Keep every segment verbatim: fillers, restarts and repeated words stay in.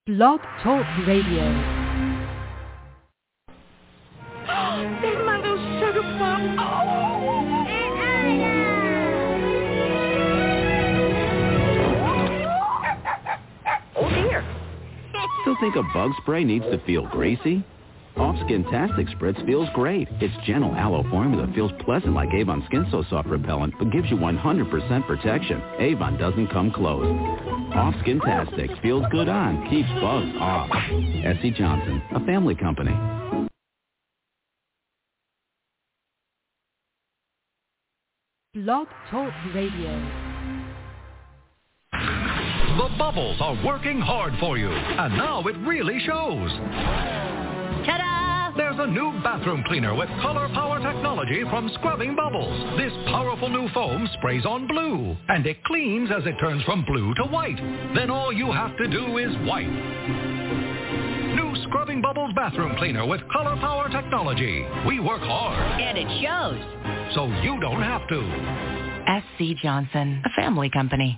Blog Talk Radio. There's my little sugar plum. Oh. Oh dear. Still think a bug spray needs to feel greasy? Off-Skin-tastic Spritz feels great. Its gentle aloe formula feels pleasant like Avon Skin So Soft Repellent, but gives you one hundred percent protection. Avon doesn't come close. Off-Skin-tastic feels good on, keeps bugs off. S C. Johnson, a family company. Blog Talk Radio. The bubbles are working hard for you, and now it really shows. Ta-da! There's a new bathroom cleaner with color power technology from Scrubbing Bubbles. This powerful new foam sprays on blue, and it cleans as it turns from blue to white. Then all you have to do is wipe. New Scrubbing Bubbles bathroom cleaner with color power technology. We work hard. And it shows. So you don't have to. S C. Johnson, a family company.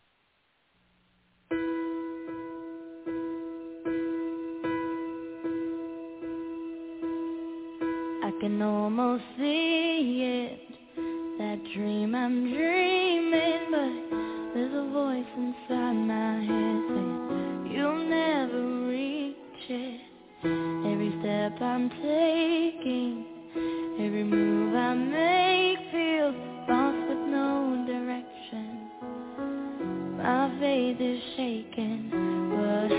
I can almost see it, that dream I'm dreaming, but there's a voice inside my head saying, you'll never reach it. Every step I'm taking, every move I make feels lost with no direction. My faith is shaking, but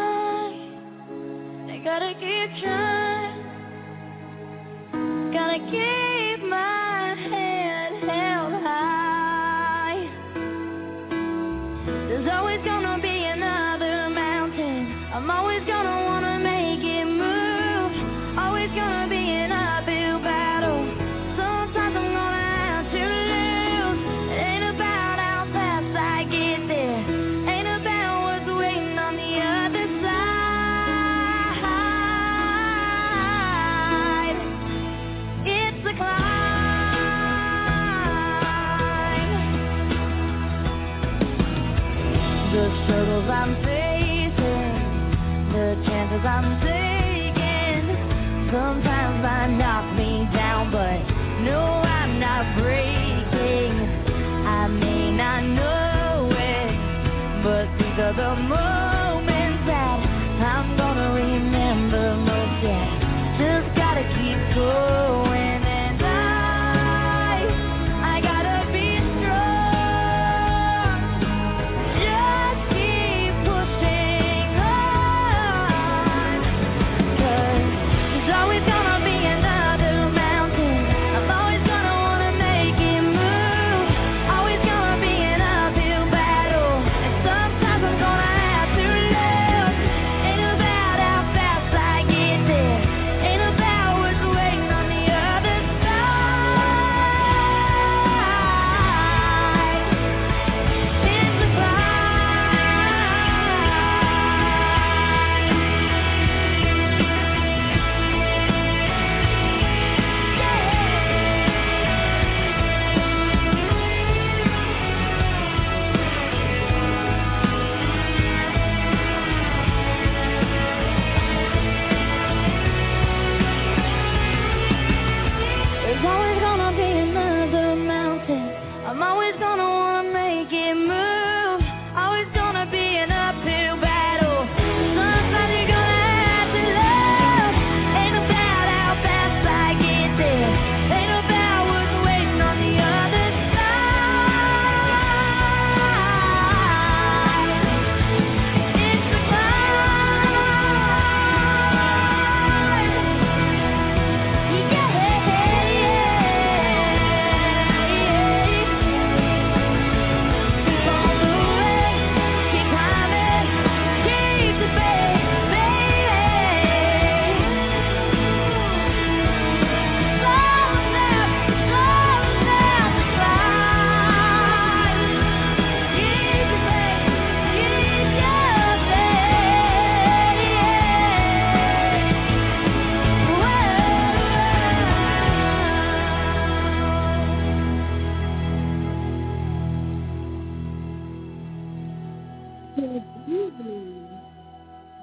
I, I gotta keep trying. Gotta keep my head held high. There's always gonna be another mountain. I'm always gonna wanna make it move. Always gonna be an uphill battle. Sometimes I'm gonna have to lose. It ain't about how fast I get there. Ain't about what's waiting on the other side. It's a climb.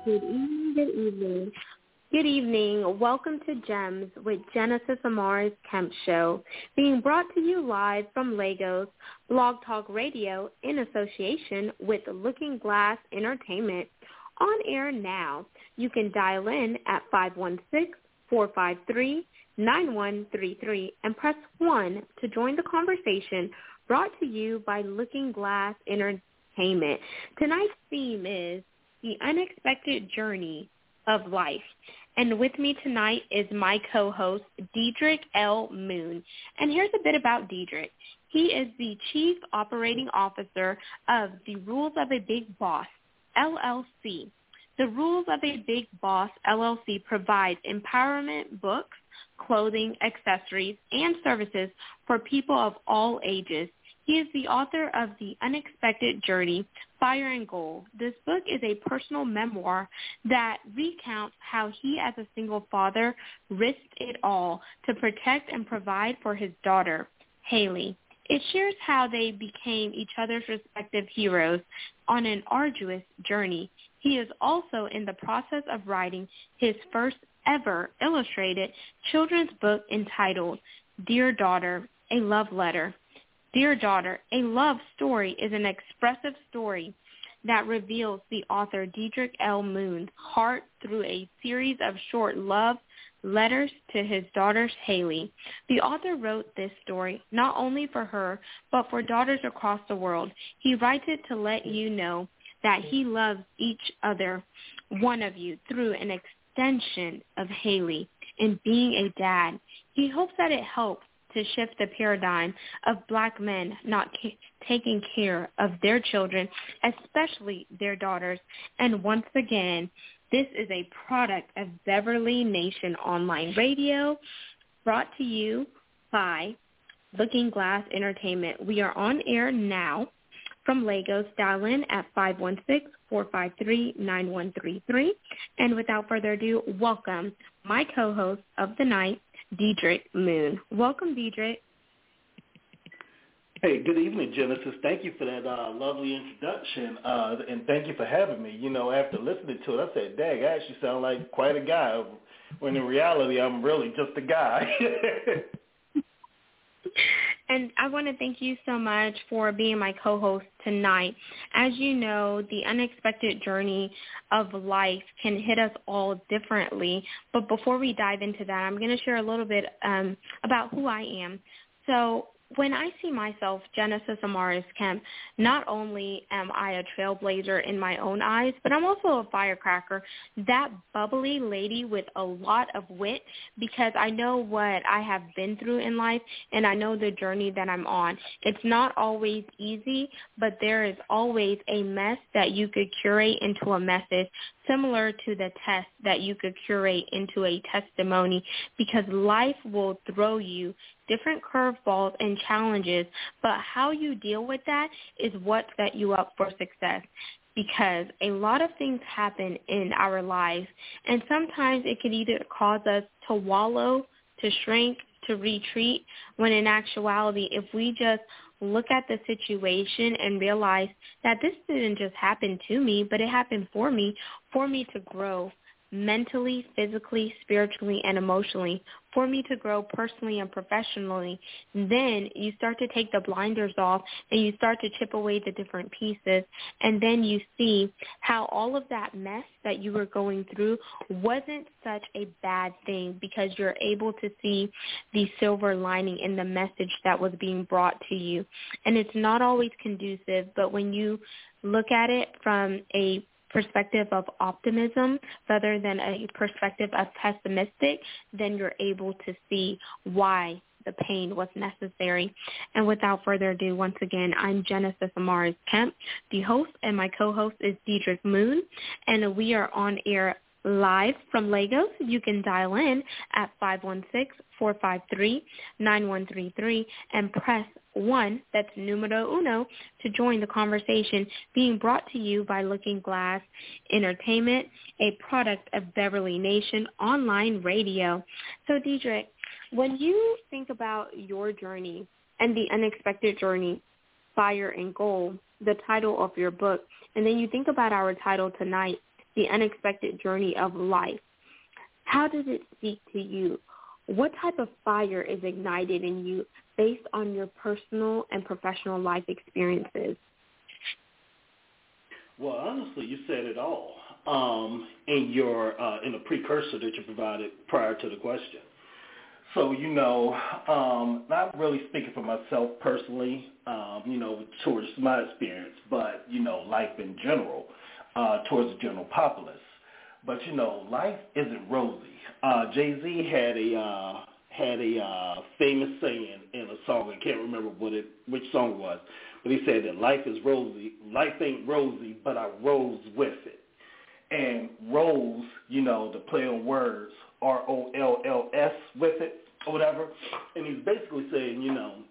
Good evening, good evening. Good evening. Welcome to Gems with Genesis Amaris Kemp Show, being brought to you live from Lagos Blog Talk Radio in association with Looking Glass Entertainment. On air now. You can dial in at five one six, four five three, nine one three three and press one to join the conversation, brought to you by Looking Glass Entertainment. Tonight's theme is the unexpected journey of life. And with me tonight is my co-host, Diedrich L. Moon. And here's a bit about Diedrich. He is the Chief Operating Officer of the Rules of a Big Boss, L L C. The Rules of a Big Boss, L L C provides empowerment books, clothing, accessories, and services for people of all ages. He is the author of The Unexpected Journey, Fire and Gold. This book is a personal memoir that recounts how he, as a single father, risked it all to protect and provide for his daughter, Haley. It shares how they became each other's respective heroes on an arduous journey. He is also in the process of writing his first ever illustrated children's book entitled Dear Daughter, A Love Letter. Dear Daughter, A Love Story is an expressive story that reveals the author Diedrich L. Moon's heart through a series of short love letters to his daughter Haley. The author wrote this story not only for her, but for daughters across the world. He writes it to let you know that he loves each other, one of you, through an extension of Haley and being a dad. He hopes that it helps to shift the paradigm of black men not ca- taking care of their children, especially their daughters. And once again, this is a product of Beverly Nation Online Radio, brought to you by Looking Glass Entertainment. We are on air now from Lagos. Dial in at five one six, four five three, nine one three three. And without further ado, welcome my co-host of the night, Diedrich Moon. Welcome, Diedrich. Hey, good evening, Genesis. Thank you for that uh, lovely introduction, uh, and thank you for having me. You know, after listening to it, I said, dang, I actually sound like quite a guy, when in reality, I'm really just a guy. And I want to thank you so much for being my co-host tonight. As you know, the unexpected journey of life can hit us all differently. But before we dive into that, I'm going to share a little bit um, about who I am. So when I see myself, Genesis Amaris Kemp, not only am I a trailblazer in my own eyes, but I'm also a firecracker, that bubbly lady with a lot of wit, because I know what I have been through in life, and I know the journey that I'm on. It's not always easy, but there is always a mess that you could curate into a message, similar to the test that you could curate into a testimony, because life will throw you different curveballs and challenges, but how you deal with that is what set you up for success, because a lot of things happen in our lives, and sometimes it can either cause us to wallow, to shrink, to retreat, when in actuality, if we just look at the situation and realize that this didn't just happen to me, but it happened for me, for me to grow mentally, physically, spiritually, and emotionally, for me to grow personally and professionally, then you start to take the blinders off and you start to chip away the different pieces, and then you see how all of that mess that you were going through wasn't such a bad thing, because you're able to see the silver lining in the message that was being brought to you. And it's not always conducive, but when you look at it from a perspective of optimism rather than a perspective of pessimistic, then you're able to see why the pain was necessary. And without further ado, once again, I'm Genesis Amaris Kemp, the host, and my co-host is Diedrich Moon, and we are on air live from Lagos. You can dial in at five one six, four five three, nine one three three and press one, that's numero uno, to join the conversation, being brought to you by Looking Glass Entertainment, a product of Beverly Nation Online Radio. So, Diedrich, when you think about your journey and the unexpected journey, Fire and Gold, the title of your book, and then you think about our title tonight, the unexpected journey of life. How does it speak to you? What type of fire is ignited in you based on your personal and professional life experiences? Well, honestly, you said it all um, in your uh, in the precursor that you provided prior to the question. So, you know, um, not really speaking for myself personally, um, you know, towards my experience, but, you know, life in general, uh, towards the general populace. But, you know, life isn't rosy. Uh, Jay-Z had a uh, had a uh, famous saying in a song. I can't remember what it which song it was, but he said that life is rosy. Life ain't rosy, but I rose with it. And rose, you know, the play on words, R O L L S with it or whatever. And he's basically saying, you know,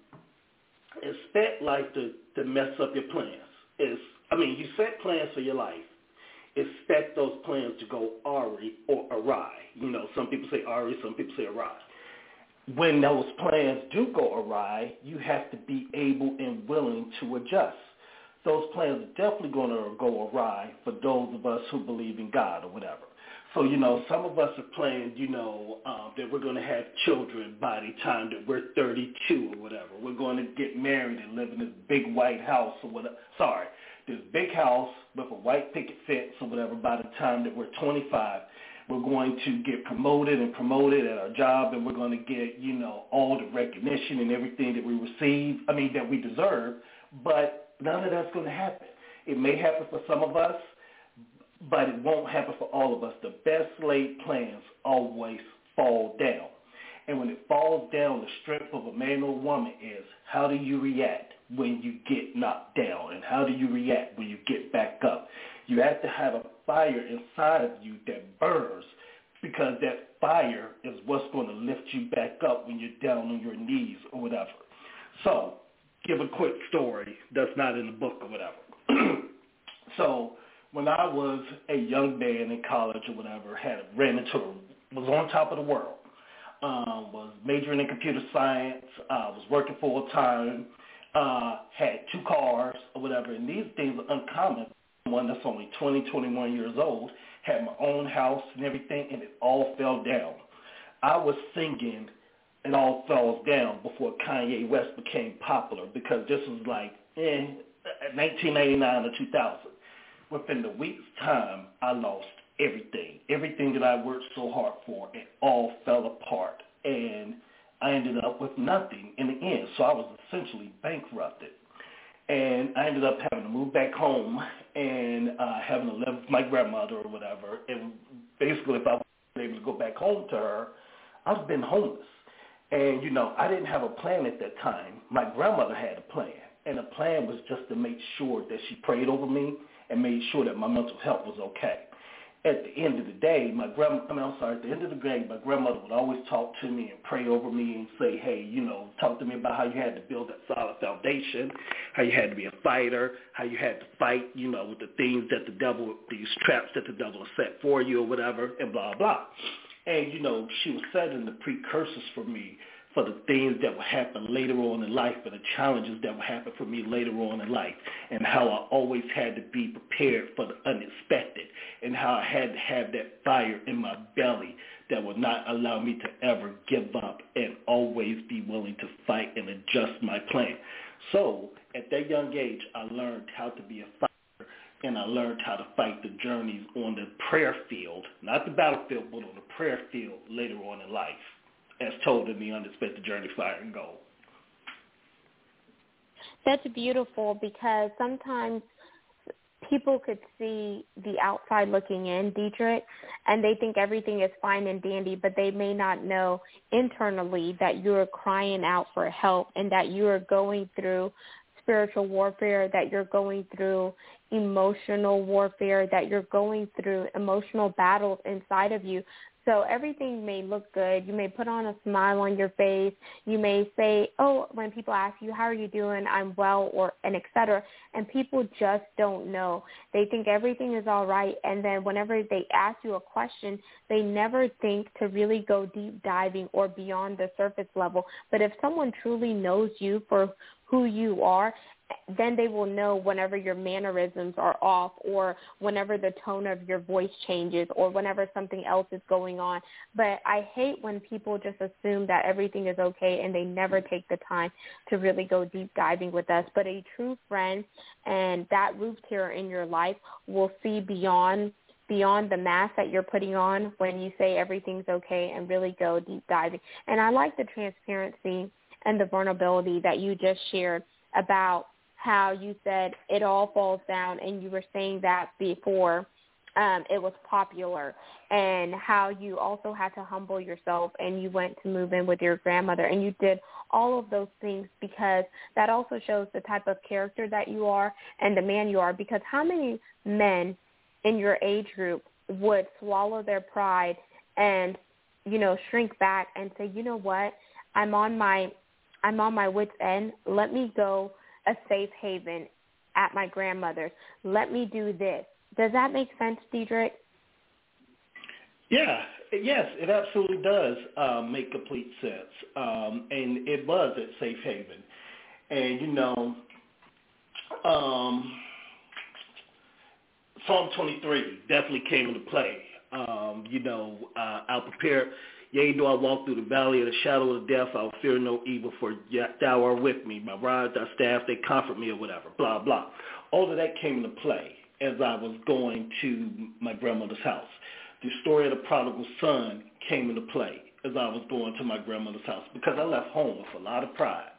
expect life to, to mess up your plans. It's, I mean, you set plans for your life. Expect those plans to go awry or awry. You know, some people say awry, some people say awry. When those plans do go awry, you have to be able and willing to adjust. Those plans are definitely going to go awry for those of us who believe in God or whatever. So, you know, some of us are planned, you know, um, that we're going to have children by the time that we're thirty-two or whatever. We're going to get married and live in this big white house or whatever. Sorry, this big house with a white picket fence or whatever by the time that we're twenty-five. We're going to get promoted and promoted at our job, and we're going to get, you know, all the recognition and everything that we receive, I mean, that we deserve, but none of that's going to happen. It may happen for some of us, but it won't happen for all of us. The best laid plans always fall down. And when it falls down, the strength of a man or woman is, how do you react when you get knocked down? And how do you react when you get back up? You have to have a fire inside of you that burns, because that fire is what's going to lift you back up when you're down on your knees or whatever. So, give a quick story that's not in the book or whatever. So, when I was a young man in college or whatever, had ran into, was on top of the world, um, was majoring in computer science, uh, was working full time, uh, had two cars or whatever, and these things are uncommon. One that's only twenty, twenty-one years old, had my own house and everything, and it all fell down. I was singing It All Falls Down before Kanye West became popular, because this was like in nineteen ninety-nine or two thousand. Within the week's time, I lost everything. Everything that I worked so hard for, it all fell apart. And I ended up with nothing in the end. So I was essentially bankrupted. And I ended up having to move back home and uh, having to live with my grandmother or whatever. And basically, if I was able to go back home to her, I'd have been homeless. And, you know, I didn't have a plan at that time. My grandmother had a plan. And the plan was just to make sure that she prayed over me and made sure that my mental health was okay. At the end of the day, my grandma, I mean, I'm sorry, at the end of the day, my grandmother would always talk to me and pray over me and say, hey, you know, talk to me about how you had to build that solid foundation, how you had to be a fighter, how you had to fight, you know, with the things that the devil, these traps that the devil has set for you or whatever, and blah, blah. And, you know, she was setting the precursors for me for the things that would happen later on in life, and the challenges that would happen for me later on in life, and how I always had to be prepared for the unexpected, and how I had to have that fire in my belly that would not allow me to ever give up and always be willing to fight and adjust my plan. So at that young age, I learned how to be a fighter, and I learned how to fight the journeys on the prayer field, not the battlefield, but on the prayer field later on in life, as told in the Unexpected Journey, Fire and Gold. That's beautiful, because sometimes people could see the outside looking in, Dietrich, and they think everything is fine and dandy, but they may not know internally that you're crying out for help and that you are going through spiritual warfare, that you're going through emotional warfare, that you're going through emotional battles inside of you. So everything may look good. You may put on a smile on your face. You may say, oh, when people ask you, how are you doing? I'm well, or and et cetera. And people just don't know. They think everything is all right. And then whenever they ask you a question, they never think to really go deep diving or beyond the surface level. But if someone truly knows you for who you are then they will know whenever your mannerisms are off or whenever the tone of your voice changes or whenever something else is going on. But I hate when people just assume that everything is okay and they never take the time to really go deep diving with us. But a true friend and that roof tearer in your life will see beyond beyond the mask that you're putting on when you say everything's okay and really go deep diving. And I like the transparency and the vulnerability that you just shared about how you said it all falls down, and you were saying that before um, it was popular, and how you also had to humble yourself and you went to move in with your grandmother, and you did all of those things because that also shows the type of character that you are and the man you are. Because how many men in your age group would swallow their pride and, you know, shrink back and say, you know what, I'm on my I'm on my wit's end. Let me go a safe haven at my grandmother's. Let me do this. Does that make sense, Diedrich? Yeah, yes, it absolutely does um, make complete sense. Um, and it was at Safe Haven. And, you know, um, Psalm twenty-three definitely came into play. Um, you know, uh, I'll prepare. Yea, though I walk through the valley of the shadow of death, I will fear no evil, for thou art with me. My rod, thy staff, they comfort me, or whatever, blah, blah. All of that came into play as I was going to my grandmother's house. The story of the prodigal son came into play as I was going to my grandmother's house because I left home with a lot of pride.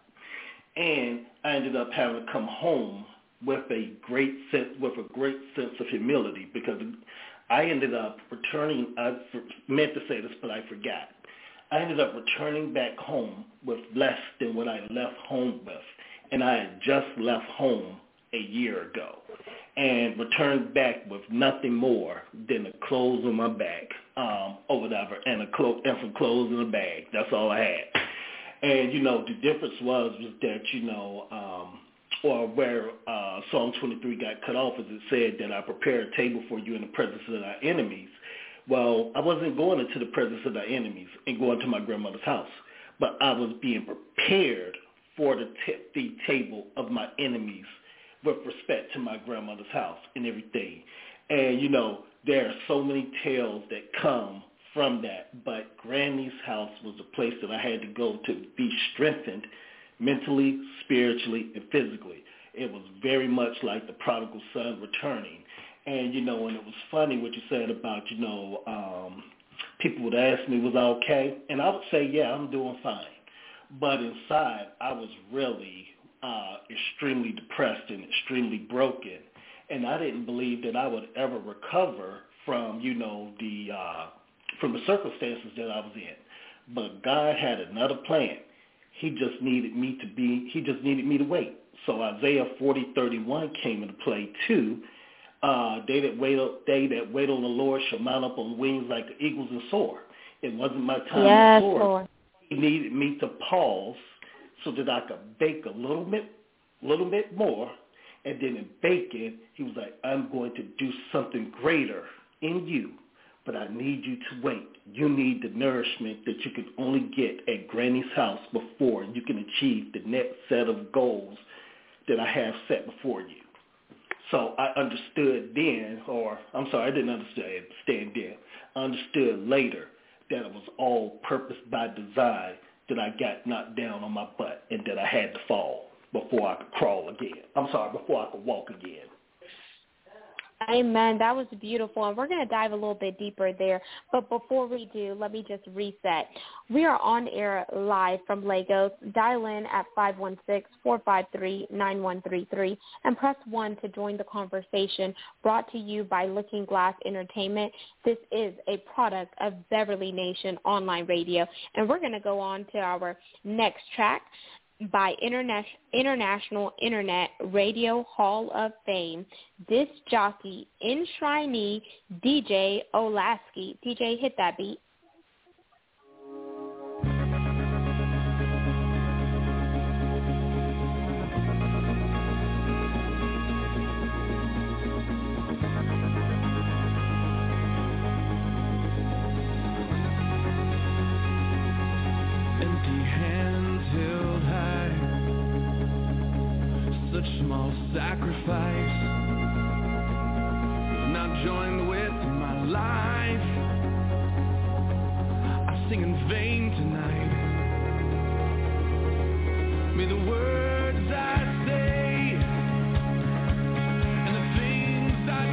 And I ended up having to come home with a great sense, with a great sense of humility because I ended up returning, I meant to say this, but I forgot. I ended up returning back home with less than what I left home with. And I had just left home a year ago and returned back with nothing more than the clothes on my back um, or whatever and, a clo- and some clothes in a bag. That's all I had. And, you know, the difference was, was that, you know, um, or where uh, Psalm twenty-three got cut off, as it said that I prepare a table for you in the presence of thy enemies. Well, I wasn't going into the presence of thy enemies and going to my grandmother's house, but I was being prepared for the, t- the table of my enemies with respect to my grandmother's house and everything. And, you know, there are so many tales that come from that, but Granny's house was a place that I had to go to be strengthened mentally, spiritually, and physically. It was very much like the prodigal son returning. And, you know, and it was funny what you said about, you know, um, people would ask me, was I okay? And I would say, yeah, I'm doing fine. But inside, I was really uh, extremely depressed and extremely broken. And I didn't believe that I would ever recover from, you know, the uh, from the circumstances that I was in. But God had another plan. He just needed me to be, he just needed me to wait. So Isaiah forty thirty-one came into play too. Uh, they that wait, they that wait on the Lord shall mount up on wings like the eagles and soar. It wasn't my time yes, to soar. Lord. He needed me to pause so that I could bake a little bit, little bit more. And then in baking, he was like, I'm going to do something greater in you, but I need you to wait. You need the nourishment that you can only get at Granny's house before you can achieve the next set of goals that I have set before you. So I understood then, or I'm sorry, I didn't understand then. I understood later that it was all purpose by design that I got knocked down on my butt and that I had to fall before I could crawl again. I'm sorry, before I could walk again. Amen. That was beautiful. And we're going to dive a little bit deeper there. But before we do, let me just reset. We are on air live from Lagos. Dial in at five one six, four five three, nine one three three and press one to join the conversation, brought to you by Looking Glass Entertainment. This is a product of Beverly Nation Online Radio. And we're going to go on to our next track by Interna- International Internet Radio Hall of Fame, disc jockey, enshrinee, D J Olasky. D J, hit that beat. Empty hands held high, such small sacrifice not joined with my life. I sing in vain tonight. May the words I say and the things I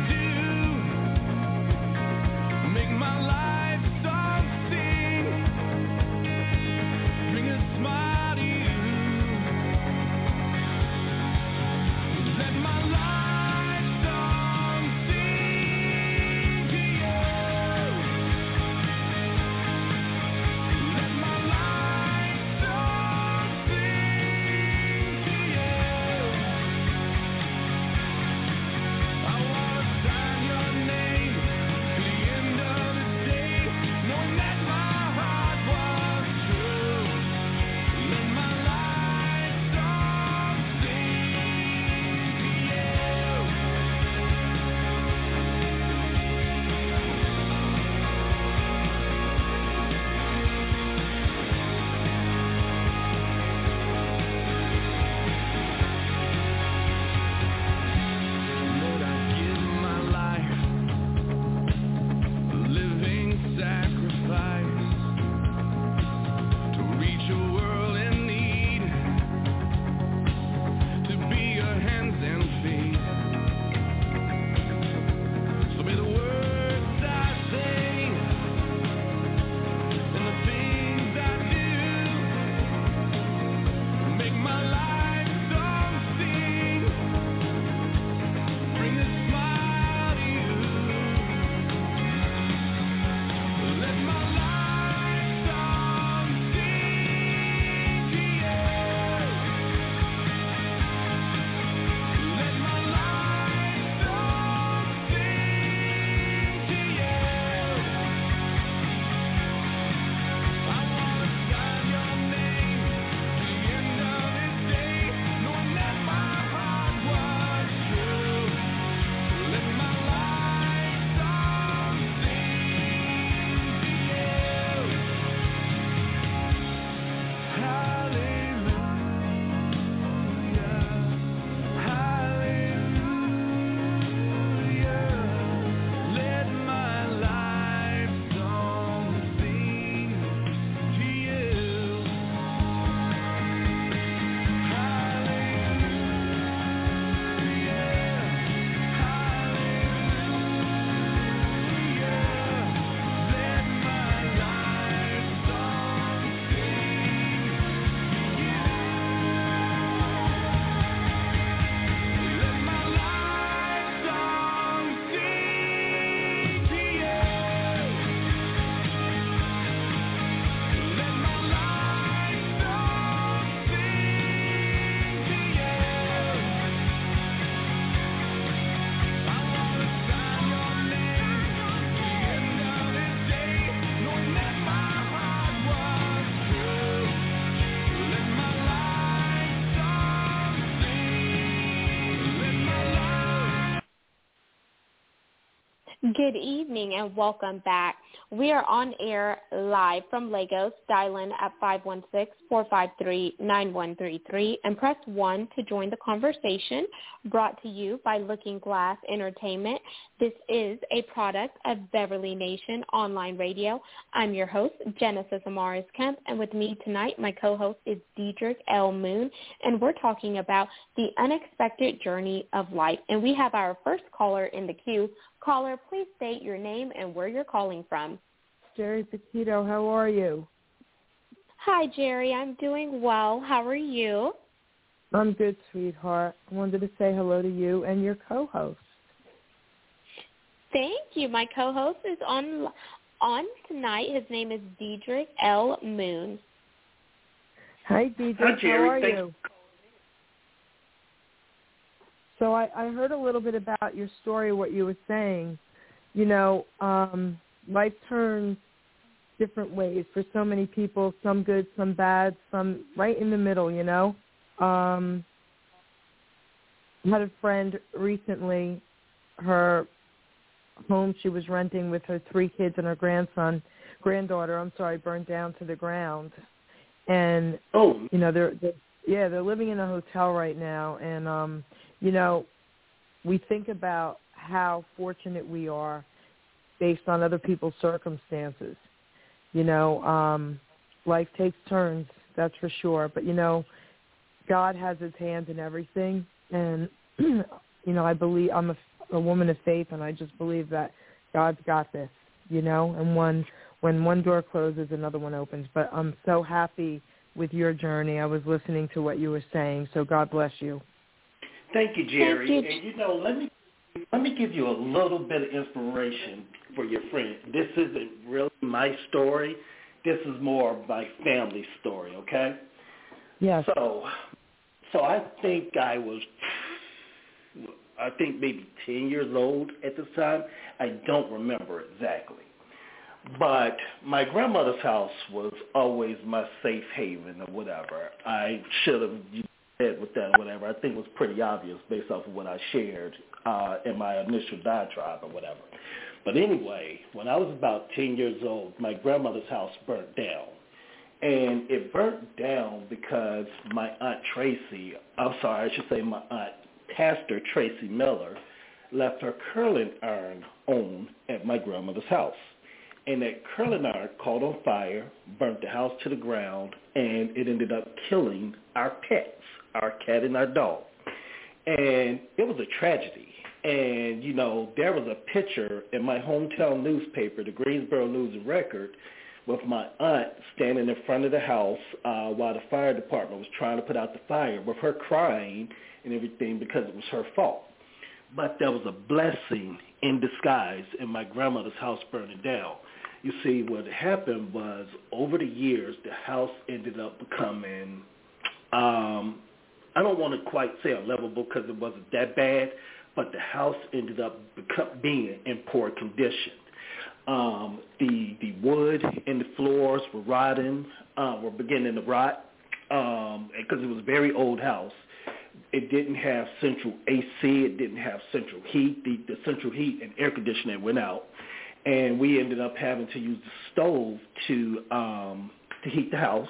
do make my life song sing, bring a smile to you. Let my life song sing to you. Let my life song sing to you. I wanna sign your name to the end of the day, knowing that my heart was true. Let my life song sing to you. Lord, I give my life a living sacrifice to reach a world in need, to be your hands and feet. So may the words I say and the things I do make my life song sing, bring a smile to you. Let my life song sing to you. Let my life song sing to you. I wanna sign your name to the end of this day, knowing that my heart was true. Let my life song sing to you. Hallelujah, hallelujah. Let my life song sing to you. Good evening and welcome back. We are on air live from Lagos. Dial in at five one six, four five three, nine one three three and press one to join the conversation, brought to you by Looking Glass Entertainment. This is a product of Beverly Nation Online Radio. I'm your host, Genesis Amaris Kemp, and with me tonight, my co-host is Diedrich L. Moon, and we're talking about the unexpected journey of life. And we have our first caller in the queue. Caller, please state your name and where you're calling from. Jerry Petito, how are you? Hi, Jerry. I'm doing well. How are you? I'm good, sweetheart. I wanted to say hello to you and your co-host. Thank you. My co-host is on on tonight. His name is Diedrich L. Moon. Hi, Diedrich. Hi, Jerry. How are Thanks. you? So I, I heard a little bit about your story, what you were saying. You know, um, life turns different ways for so many people, some good, some bad, some right in the middle, you know. Um, I had a friend recently, her home she was renting with her three kids and her grandson, granddaughter, I'm sorry, burned down to the ground. And, oh. you know, they're, they're, yeah, they're living in a hotel right now, and um, you know, we think about how fortunate we are based on other people's circumstances. You know, um, life takes turns, that's for sure. But, you know, God has his hand in everything. And, you know, I believe I'm a, a woman of faith, and I just believe that God's got this, you know, and one, when one door closes, another one opens. But I'm so happy with your journey. I was listening to what you were saying, so God bless you. Thank you, Jerry. Thank you. And, you know, let me let me give you a little bit of inspiration for your friend. This isn't really my story. This is more of my family story, okay? Yes. So, so I think I was, I think maybe ten years old at this time. I don't remember exactly. But my grandmother's house was always my safe haven or whatever. I should have said with that or whatever. I think it was pretty obvious based off of what I shared uh, in my initial diatribe or whatever. But anyway, when I was about ten years old, my grandmother's house burnt down. And it burnt down because my Aunt Tracy, I'm sorry, I should say my Aunt Pastor Tracy Miller, left her curling iron on at my grandmother's house. And that curling iron caught on fire, burnt the house to the ground, and it ended up killing our pets, our cat and our dog. And it was a tragedy. And, you know, there was a picture in my hometown newspaper, the Greensboro News and Record, with my aunt standing in front of the house uh, while the fire department was trying to put out the fire, with her crying and everything because it was her fault. But there was a blessing in disguise in my grandmother's house burning down. You see, what happened was over the years, the house ended up becoming, um, I don't want to quite say unlivable because it wasn't that bad, but the house ended up become, being in poor condition. Um, the the wood and the floors were rotting, uh, were beginning to rot um, because it was a very old house. It didn't have central A C. It didn't have central heat. The, the central heat and air conditioning went out. And we ended up having to use the stove to um, to heat the house.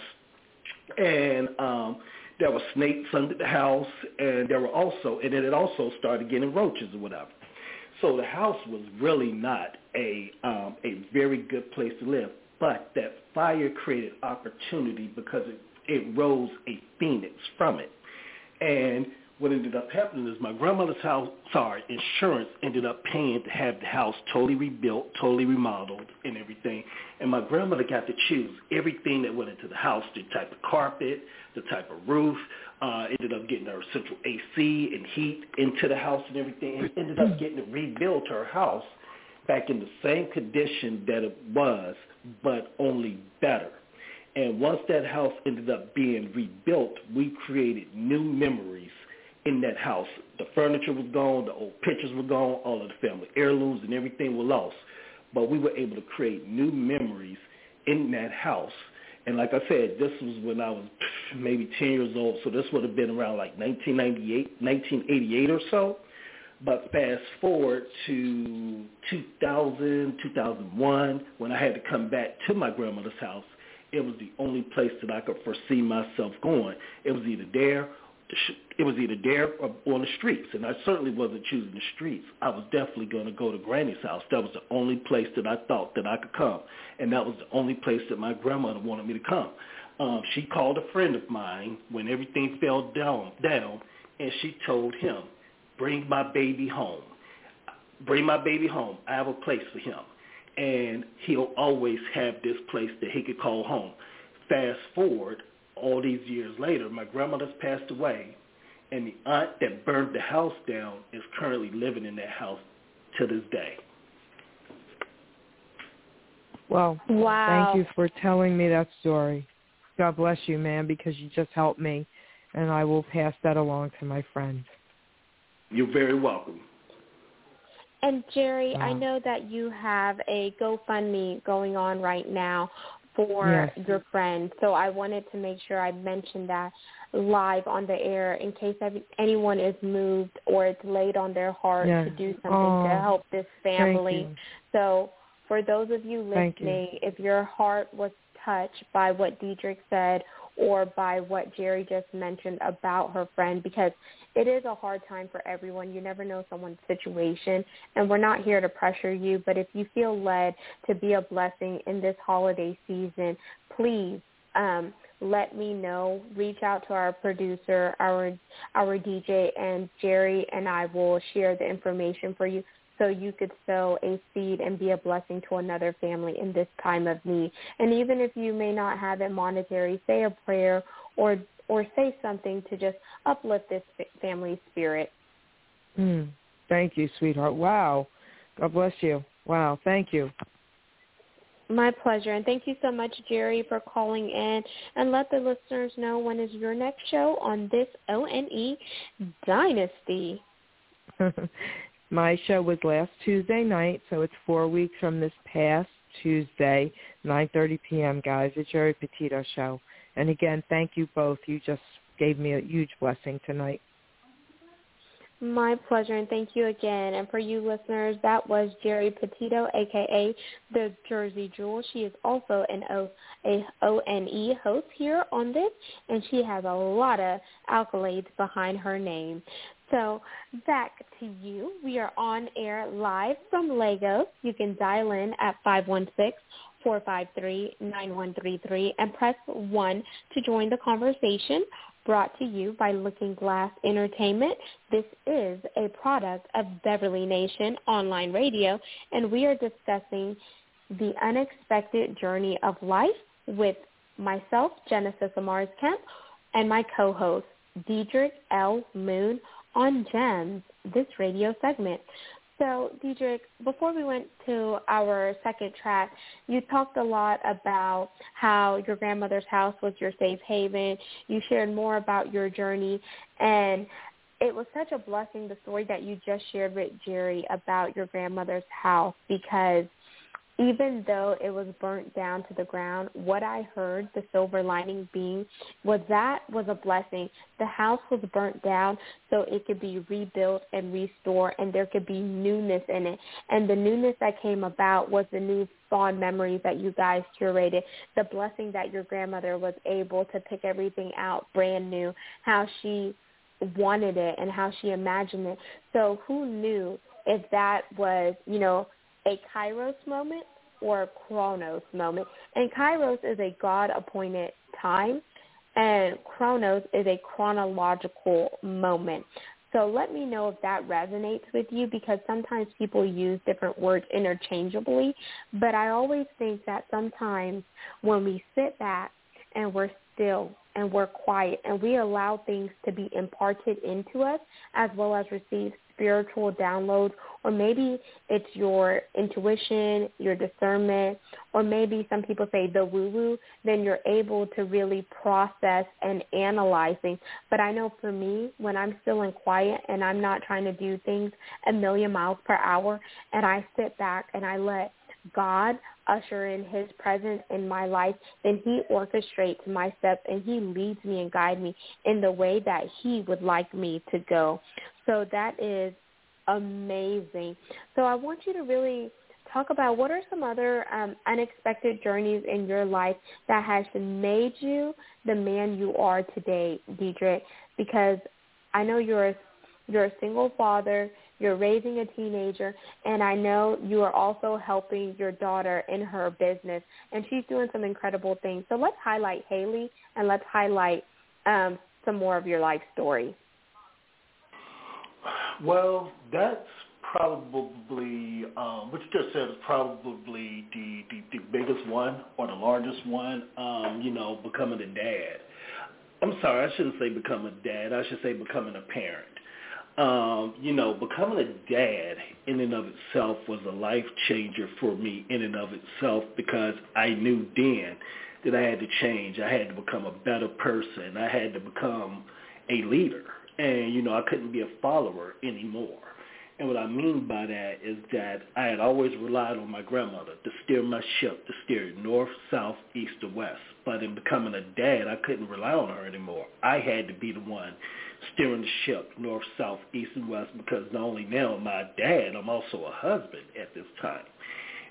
And um, there were snakes under the house, and there were also, and then it also started getting roaches or whatever. So the house was really not a um, a very good place to live. But that fire created opportunity because it, it rose a phoenix from it. And what ended up happening is my grandmother's house, sorry, insurance ended up paying to have the house totally rebuilt, totally remodeled and everything. And my grandmother got to choose everything that went into the house, the type of carpet, the type of roof, uh, ended up getting her central A C and heat into the house and everything, and ended up getting to rebuild her house back in the same condition that it was, but only better. And once that house ended up being rebuilt, we created new memories in that house. The furniture was gone, the old pictures were gone, all of the family heirlooms and everything were lost. But we were able to create new memories in that house. And like I said, this was when I was maybe ten years old, so this would have been around like nineteen ninety-eight, nineteen eighty-eight or so. But fast forward to two thousand, two thousand one, when I had to come back to my grandmother's house, it was the only place that I could foresee myself going. It was either there, it was either there or on the streets, and I certainly wasn't choosing the streets. I was definitely going to go to Granny's house. That was the only place that I thought that I could come, and that was the only place that my grandmother wanted me to come. Um, she called a friend of mine when everything fell down, down, and she told him, bring my baby home. Bring my baby home. I have a place for him. And he'll always have this place that he could call home. Fast forward, all these years later, my grandmother's passed away, and the aunt that burned the house down is currently living in that house to this day. Well, wow. Thank you for telling me that story. God bless you, man, because you just helped me, and I will pass that along to my friends. You're very welcome. And Jerry, wow. I know that you have a GoFundMe going on right now for yes. your friend. So I wanted to make sure I mentioned that live on the air in case anyone is moved or it's laid on their heart yes. to do something oh, to help this family. So for those of you listening, you. if your heart was touched by what Diedrich said, or by what Jerry just mentioned about her friend, because it is a hard time for everyone. You never know someone's situation, and we're not here to pressure you, but if you feel led to be a blessing in this holiday season, please um, let me know. Reach out to our producer, our our D J, and Jerry and I will share the information for you so you could sow a seed and be a blessing to another family in this time of need. And even if you may not have it monetary, say a prayer or or say something to just uplift this family's spirit. Mm, thank you, sweetheart. Wow. God bless you. Wow. Thank you. My pleasure. And thank you so much, Jerry, for calling in. And let the listeners know when is your next show on this O N E Dynasty. My show was last Tuesday night, so it's four weeks from this past Tuesday, nine thirty p.m., guys. It's Jerry Petito show. And again, thank you both. You just gave me a huge blessing tonight. My pleasure, and thank you again. And for you listeners, that was Jerry Petito, a k a. The Jersey Jewel. She is also an o, a O N E host here on this, and she has a lot of accolades behind her name. So back to you. We are on air live from Lagos. You can dial in at five one six, four five three, nine one three three and press one to join the conversation. Brought to you by Looking Glass Entertainment. This is a product of Beverly Nation Online Radio, and we are discussing the unexpected journey of life with myself, Genesis Amaris Kemp, and my co-host, Diedrich L. Moon, on GEMS, this radio segment. So, Diedrich, before we went to our second track, you talked a lot about how your grandmother's house was your safe haven. You shared more about your journey, and it was such a blessing, the story that you just shared with Jerry about your grandmother's house, because even though it was burnt down to the ground, what I heard, the silver lining being, was that was a blessing. The house was burnt down so it could be rebuilt and restored, and there could be newness in it. And the newness that came about was the new fond memories that you guys curated, the blessing that your grandmother was able to pick everything out brand new, how she wanted it and how she imagined it. So who knew if that was, you know, a Kairos moment or a Chronos moment. And Kairos is a God-appointed time, and Chronos is a chronological moment. So let me know if that resonates with you, because sometimes people use different words interchangeably, but I always think that sometimes when we sit back and we're still and we're quiet and we allow things to be imparted into us, as well as receive spiritual downloads, or maybe it's your intuition, your discernment, or maybe some people say the woo-woo, then you're able to really process and analyze things. But I know for me, when I'm still in quiet and I'm not trying to do things a million miles per hour, and I sit back and I let God usher in his presence in my life, then he orchestrates my steps and he leads me and guides me in the way that he would like me to go. So that is amazing. So I want you to really talk about what are some other um, unexpected journeys in your life that has made you the man you are today, Diedrich, because I know you're a, you're a single father, you're raising a teenager, and I know you are also helping your daughter in her business, and she's doing some incredible things. So let's highlight Haley, and let's highlight um, some more of your life story. Well, that's probably, um, what you just said is probably the, the, the biggest one or the largest one, um, you know, becoming a dad. I'm sorry, I shouldn't say becoming a dad. I should say becoming a parent. Um, you know, becoming a dad in and of itself was a life changer for me in and of itself, because I knew then that I had to change. I had to become a better person. I had to become a leader. And, you know, I couldn't be a follower anymore. And what I mean by that is that I had always relied on my grandmother to steer my ship, to steer north, south, east, or west. But in becoming a dad, I couldn't rely on her anymore. I had to be the one steering the ship north, south, east, and west, because not only now am I a dad, I'm also a husband at this time.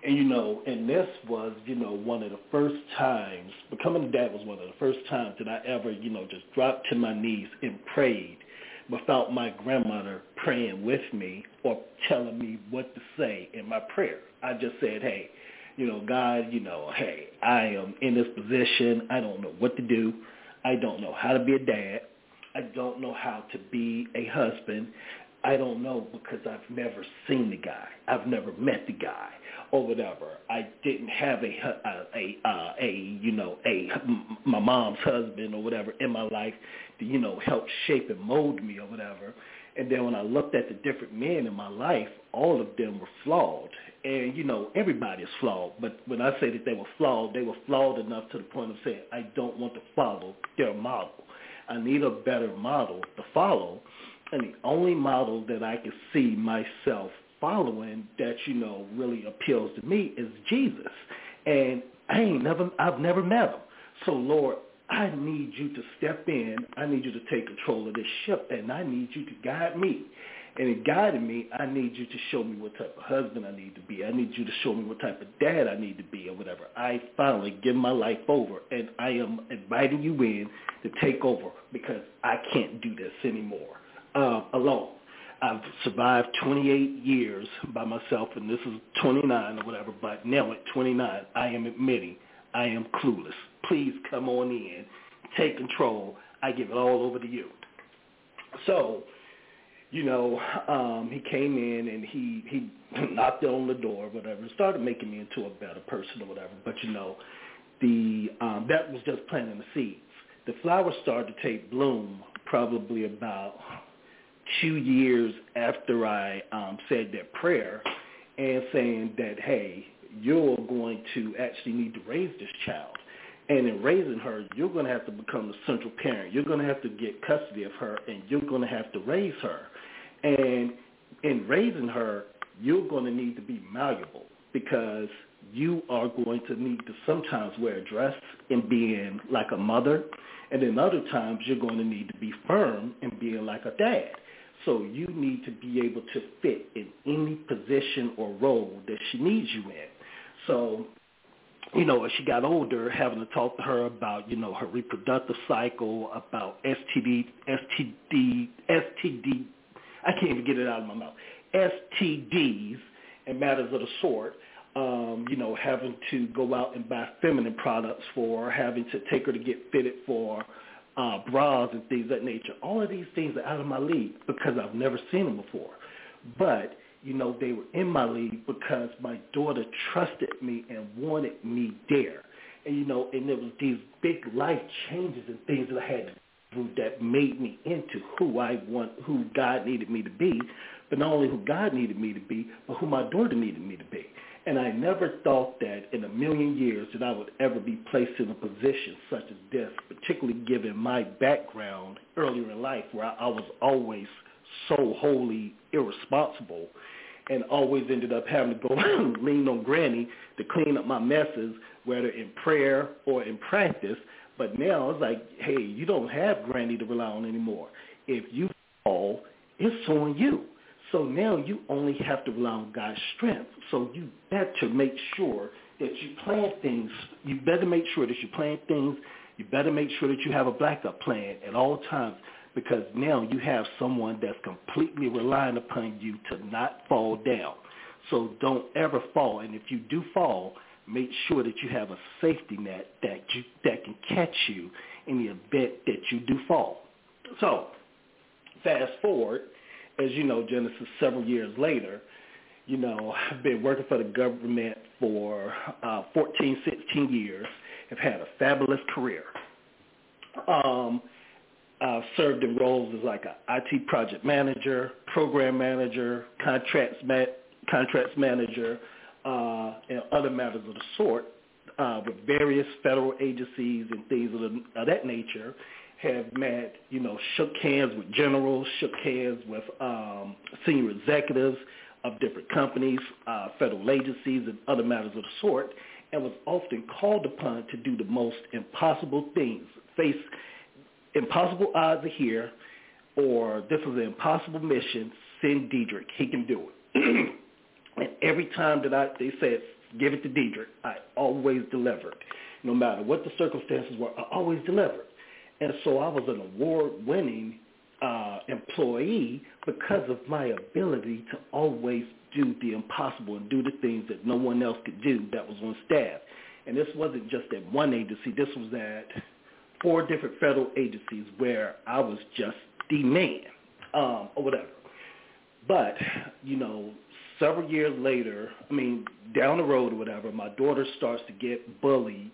And, you know, and this was, you know, one of the first times, becoming a dad was one of the first times that I ever, you know, just dropped to my knees and prayed without my grandmother praying with me or telling me what to say in my prayer. I just said, hey, you know, God, you know, hey, I am in this position. I don't know what to do. I don't know how to be a dad. I don't know how to be a husband. I don't know because I've never seen the guy. I've never met the guy or whatever. I didn't have a, a, a, a, a you know, a my mom's husband or whatever in my life to, you know, help shape and mold me or whatever. And then when I looked at the different men in my life, all of them were flawed. And, you know, everybody is flawed. But when I say that they were flawed, they were flawed enough to the point of saying, I don't want to follow their model. I need a better model to follow. And the only model that I can see myself following that, you know, really appeals to me is Jesus. And I ain't never, I've never met him. So, Lord, I need you to step in. I need you to take control of this ship, and I need you to guide me. And in guiding me, I need you to show me what type of husband I need to be. I need you to show me what type of dad I need to be or whatever. I finally give my life over, and I am inviting you in to take over because I can't do this anymore uh, alone. I've survived twenty-eight years by myself, and this is twenty-nine or whatever, but now at twenty-nine, I am admitting I am clueless. Please come on in. Take control. I give it all over to you. So, you know, um, he came in and he, he knocked on the door, whatever, and started making me into a better person or whatever. But, you know, the um, that was just planting the seeds. The flowers started to take bloom probably about two years after I um, said that prayer and saying that, hey, you're going to actually need to raise this child. And in raising her, you're going to have to become the central parent. You're going to have to get custody of her, and you're going to have to raise her. And in raising her, you're going to need to be malleable because you are going to need to sometimes wear a dress and being like a mother, and then other times you're going to need to be firm and being like a dad. So you need to be able to fit in any position or role that she needs you in. So, you know, as she got older, having to talk to her about, you know, her reproductive cycle, about S T D, S T D, S T D, I can't even get it out of my mouth, S T Ds and matters of the sort, um, you know, having to go out and buy feminine products for her, having to take her to get fitted for uh, bras and things of that nature. All of these things are out of my league because I've never seen them before. But you know, they were in my league because my daughter trusted me and wanted me there. And, you know, and there was these big life changes and things that I had to do that made me into who I want, who God needed me to be, but not only who God needed me to be, but who my daughter needed me to be. And I never thought that in a million years that I would ever be placed in a position such as this, particularly given my background earlier in life where I, I was always so wholly irresponsible and always ended up having to go lean on Granny to clean up my messes, whether in prayer or in practice. But now it's like, hey, you don't have Granny to rely on anymore. If you fall, it's on you. So now you only have to rely on God's strength. So you better make sure that you plan things. You better make sure that you plan things. You better make sure that you have a backup plan at all times, because now you have someone that's completely relying upon you to not fall down. So don't ever fall. And if you do fall, make sure that you have a safety net that you, that can catch you in the event that you do fall. So fast forward, as you know, Genesis, several years later, you know, I've been working for the government for uh, fourteen, sixteen years. I've had a fabulous career. Um, I've served in roles as like a I T project manager, program manager, contracts ma- contracts manager, uh, and other matters of the sort uh, with various federal agencies and things of, the, of that nature. Have met, you know, shook hands with generals, shook hands with um, senior executives of different companies, uh, federal agencies, and other matters of the sort, and was often called upon to do the most impossible things, face impossible odds are here, or this is an impossible mission, send Diedrich, he can do it. And every time that I, they said, give it to Deidre. I always delivered. No matter what the circumstances were, I always delivered. And so I was an award-winning uh, employee because of my ability to always do the impossible and do the things that no one else could do that was on staff. And this wasn't just at one agency. This was at four different federal agencies where I was just the man um, or whatever. But, you know, several years later, I mean, down the road or whatever, my daughter starts to get bullied.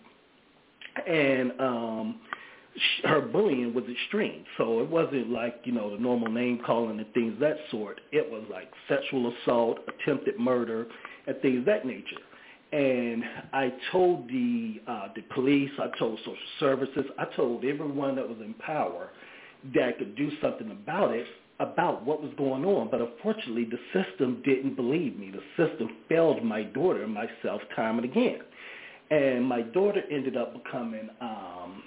And um, sh- her bullying was extreme. So it wasn't like, you know, the normal name calling and things of that sort. It was like sexual assault, attempted murder, and things of that nature. And I told the uh, the police, I told social services, I told everyone that was in power that could do something about it, about what was going on. But unfortunately, the system didn't believe me. The system failed my daughter and myself time and again. And my daughter ended up becoming um,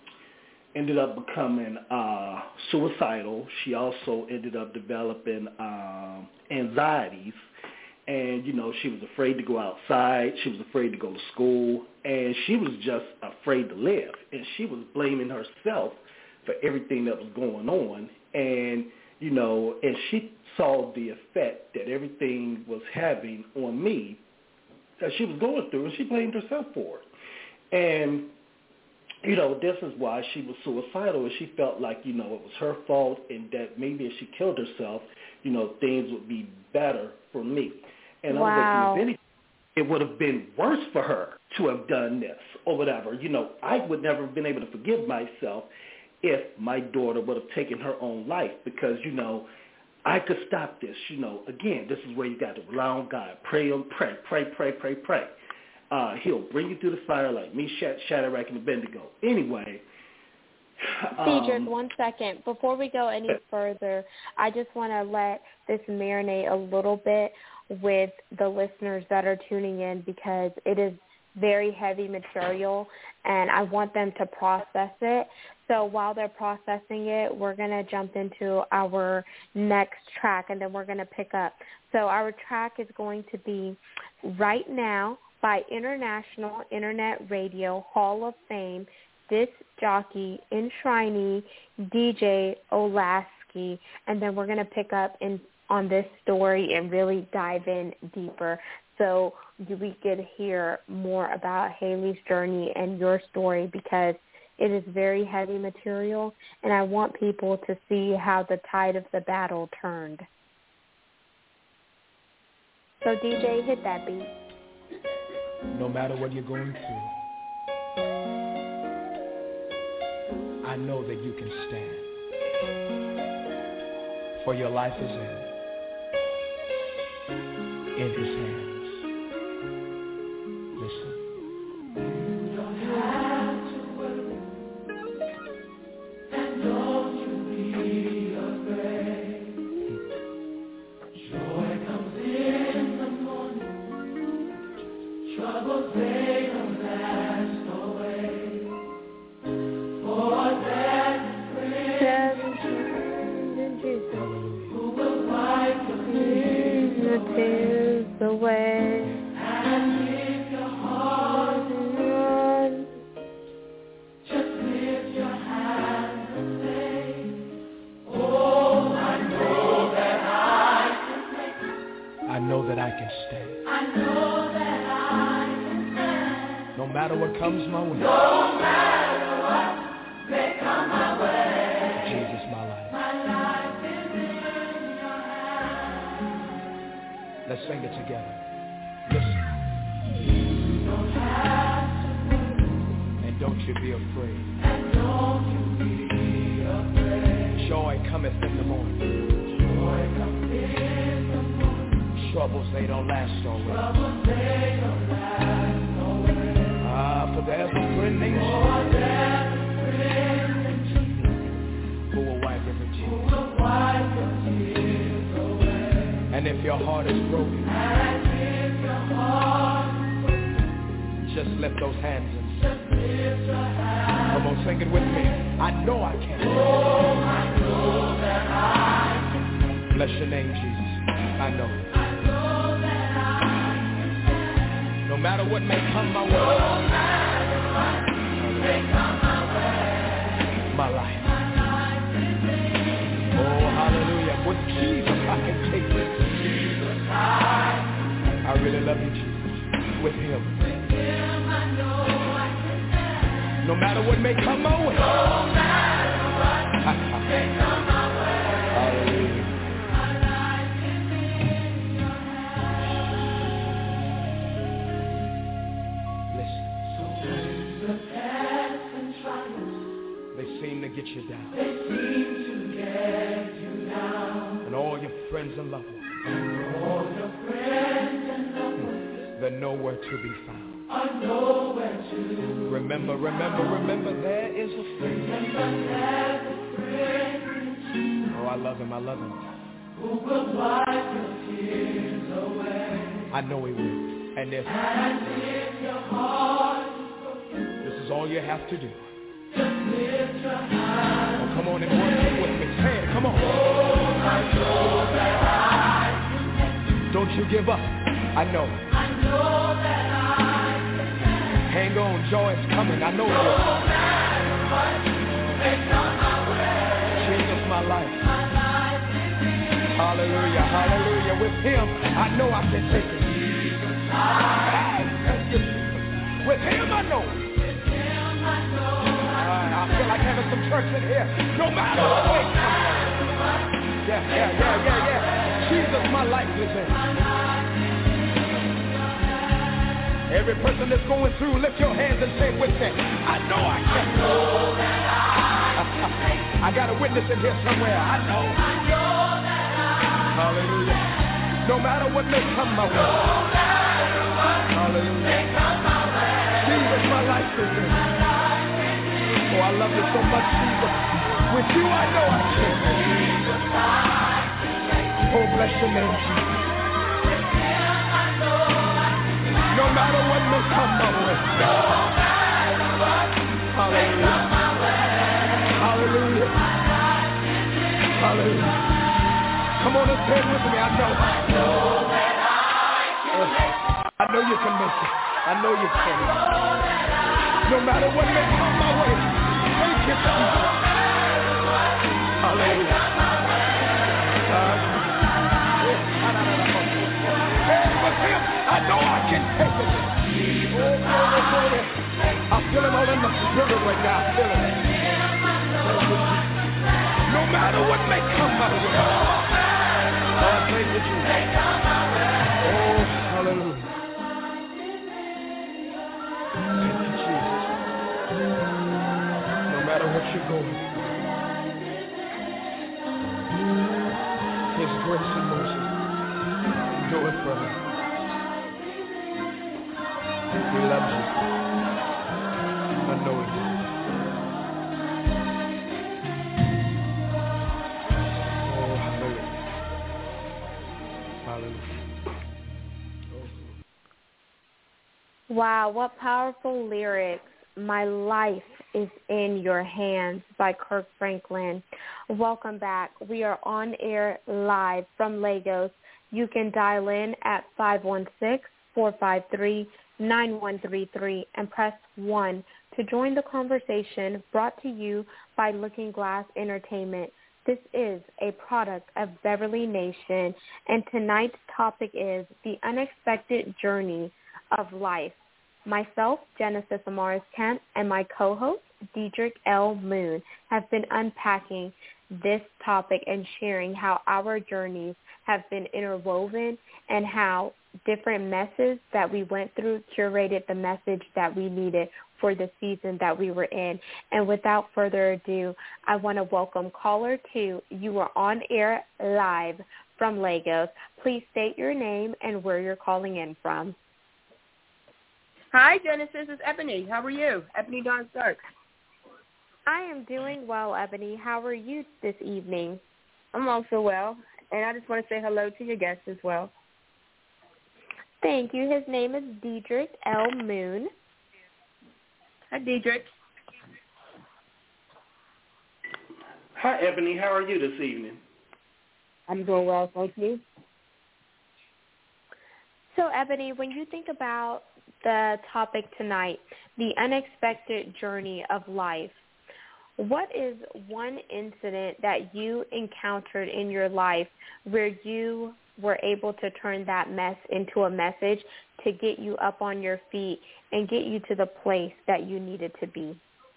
ended up becoming uh, suicidal. She also ended up developing um, anxieties. And, you know, she was afraid to go outside. She was afraid to go to school. And she was just afraid to live. And she was blaming herself for everything that was going on. And, you know, and she saw the effect that everything was having on me that she was going through, and she blamed herself for it. And, you know, this is why she was suicidal, and she felt like, you know, it was her fault and that maybe if she killed herself, you know, things would be better for me. And wow. I'm thinking, if anything, it would have been worse for her to have done this or whatever. You know, I would never have been able to forgive myself if my daughter would have taken her own life because, you know, I could stop this. You know, again, this is where you got to rely on God. Pray, pray, pray, pray, pray, pray. Uh, he'll bring you through the fire like Meshach, Shadrach, and Abednego. Anyway. Cedric, um, one second. Before we go any further, I just want to let this marinate a little bit with the listeners that are tuning in because it is very heavy material, and I want them to process it. So while they're processing it, we're going to jump into our next track, and then we're going to pick up. So our track is going to be Right Now by International Internet Radio Hall of Fame disc jockey, enshrinee, D J Olasky, and then we're going to pick up in on this story and really dive in deeper so we could hear more about Haley's journey and your story because it is very heavy material, and I want people to see how the tide of the battle turned. So, D J, hit that beat. No matter what you're going through, I know that you can stand, for your life is in, in His hands. Listen. You don't have to worry, and don't you be afraid. Joy comes in the morning, troubles they don't last away. For there's a friend in Jesus who will wipe your tears away. And if your heart is run, just lift your hands and say, oh, I know that I can make. I know that I can stand. I know that I can stand. No matter what comes my way. No matter what may come my way. Jesus, my life. My life is in your hands. Let's sing it together. Listen. You don't have to worry. And don't you be afraid. And don't you be afraid. Joy cometh in the morning. Joy cometh in the morning. Troubles, they don't last always. Troubles, they don't last always. Ah, for there's a friend named Jesus. For there's a friend named Jesus. Who will wipe every tear. Who will wipe your tears away. And if your heart is broken. And if your heart is broken. Just lift those hands and just lift your hands. Come on, sing it with me. I know I can. Oh, I know that I can. Bless your name, Jesus. I know. I know that I can. No matter what may come my way. No matter what may come my way. My life. Oh, hallelujah. With Jesus, I can take this. I really love you, Jesus. With him. No matter what may come my way. No matter what may come my way. Hallelujah. Seem to get you down. They seem to get you down. And all your friends and loved ones. And all your friends and loved ones. They're nowhere to be found. Are nowhere to. Remember, remember, remember, there is a friend. Remember, there's a friend. Oh, I love him, I love him. Who will wipe your tears away. I know he will. And if, and if your heart is broken, this is all you have to do. Just lift your hand. Oh, come on and worship with me. Say it, come on. Oh, I know that I can. Don't you give up. I know. I know that I can. Hang on, joy is coming. I know it. No matter what may come my way. Jesus, my life. My life is in. Hallelujah, hallelujah. With him, I know I can take it. Jesus, I can. With him, I know. With him, I know. I feel like having some church in here. No matter what way comes. Yeah, yeah, yeah, yeah, yeah. Jesus, my life is in. Every person that's going through, lift your hands and say with me, I know I can. I know that I, I got a witness in here somewhere. I know. I know that I. Hallelujah. No matter what may come my way. No matter what hallelujah. May come my way. Jesus, my life is in. Oh, I love you so much, Jesus. With you, I know I can. Oh, bless your name, Jesus. No matter what may come my way. Hallelujah. Hallelujah. Hallelujah. Come on and say it with me. I know. I know you can make it. I know you can. No matter what may come my way. Thank you, Jesus. Hallelujah. Uh, I know I can take it. Oh, glory, glory. I feel it all in my spirit right now. I feel it. No matter what may come my way. Oh, thank you, Jesus. Oh, hallelujah. Thank you, Jesus. No matter what you're going through, His grace and mercy do it for me. He loves you. I know He does. Oh, hallelujah. Hallelujah. Oh. Wow, what powerful lyrics. My life is in your hands by Kirk Franklin. Welcome back. We are on air live from Lagos. You can dial in at five one six, four five three, nine one three three and press one to join the conversation brought to you by Looking Glass Entertainment. This is a product of Beverly Nation, and tonight's topic is the unexpected journey of life. Myself, Genesis Amaris Kemp, and my co-host, Diedrich L. Moon, have been unpacking this topic and sharing how our journeys have been interwoven and how different messes that we went through curated the message that we needed for the season that we were in. And without further ado, I want to welcome caller two. You are on air live from Lagos. Please state your name and where you're calling in from. Hi, Genesis. It's Ebony. How are you? Ebony Dawn Stark. I am doing well, Ebony. How are you this evening? I'm also well, and I just want to say hello to your guest as well. Thank you. His name is Diedrich L. Moon. Hi, Diedrich. Hi, Ebony. How are you this evening? I'm doing well, thank you. So, Ebony, when you think about the topic tonight, the unexpected journey of life. What is one incident that you encountered in your life where you were able to turn that mess into a message to get you up on your feet and get you to the place that you needed to be?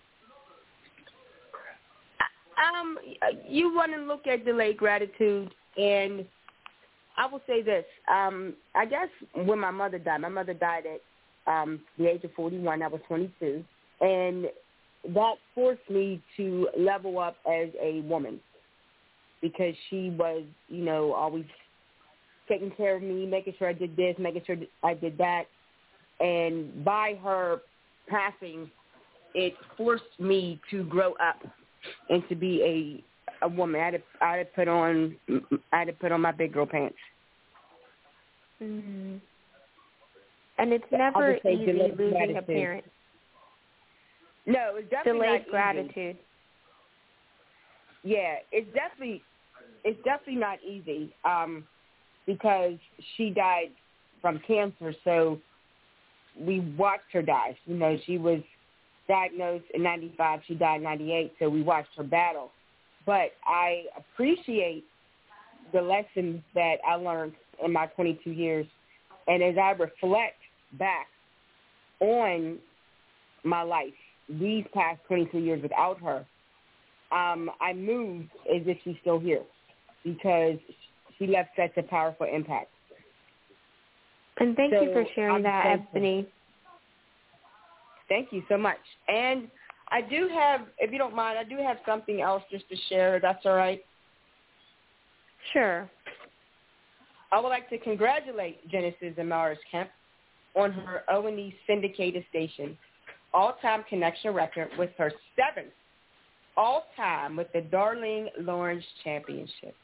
Um, you want to look at delayed gratitude, and I will say this. Um, I guess when my mother died, my mother died at um, the age of forty-one. I was twenty-two, and that forced me to level up as a woman because she was, you know, always taking care of me, making sure I did this, making sure I did that. And by her passing, it forced me to grow up and to be a a woman. I had to, I had to put on I had to put on my big girl pants. Mm-hmm. And it's never easy losing gratitude. a parent. No, it's definitely delayed not gratitude. Easy. Yeah, it's definitely it's definitely not easy um, because she died from cancer. So we watched her die. You know, she was diagnosed in ninety-five. She died in ninety-eight. So we watched her battle. But I appreciate the lessons that I learned in my twenty-two years, and as I reflect back on my life, these past twenty-two years without her, um, I moved as if she's still here because she left such a powerful impact. And thank so you for sharing I'm that, thankful. Ebony. Thank you so much. And I do have, if you don't mind, I do have something else just to share. That's all right? Sure. I would like to congratulate Genesis Amaris Kemp on her O and E syndicated station all-time connection record with her seventh all-time with the Darlene Lawrence Championship.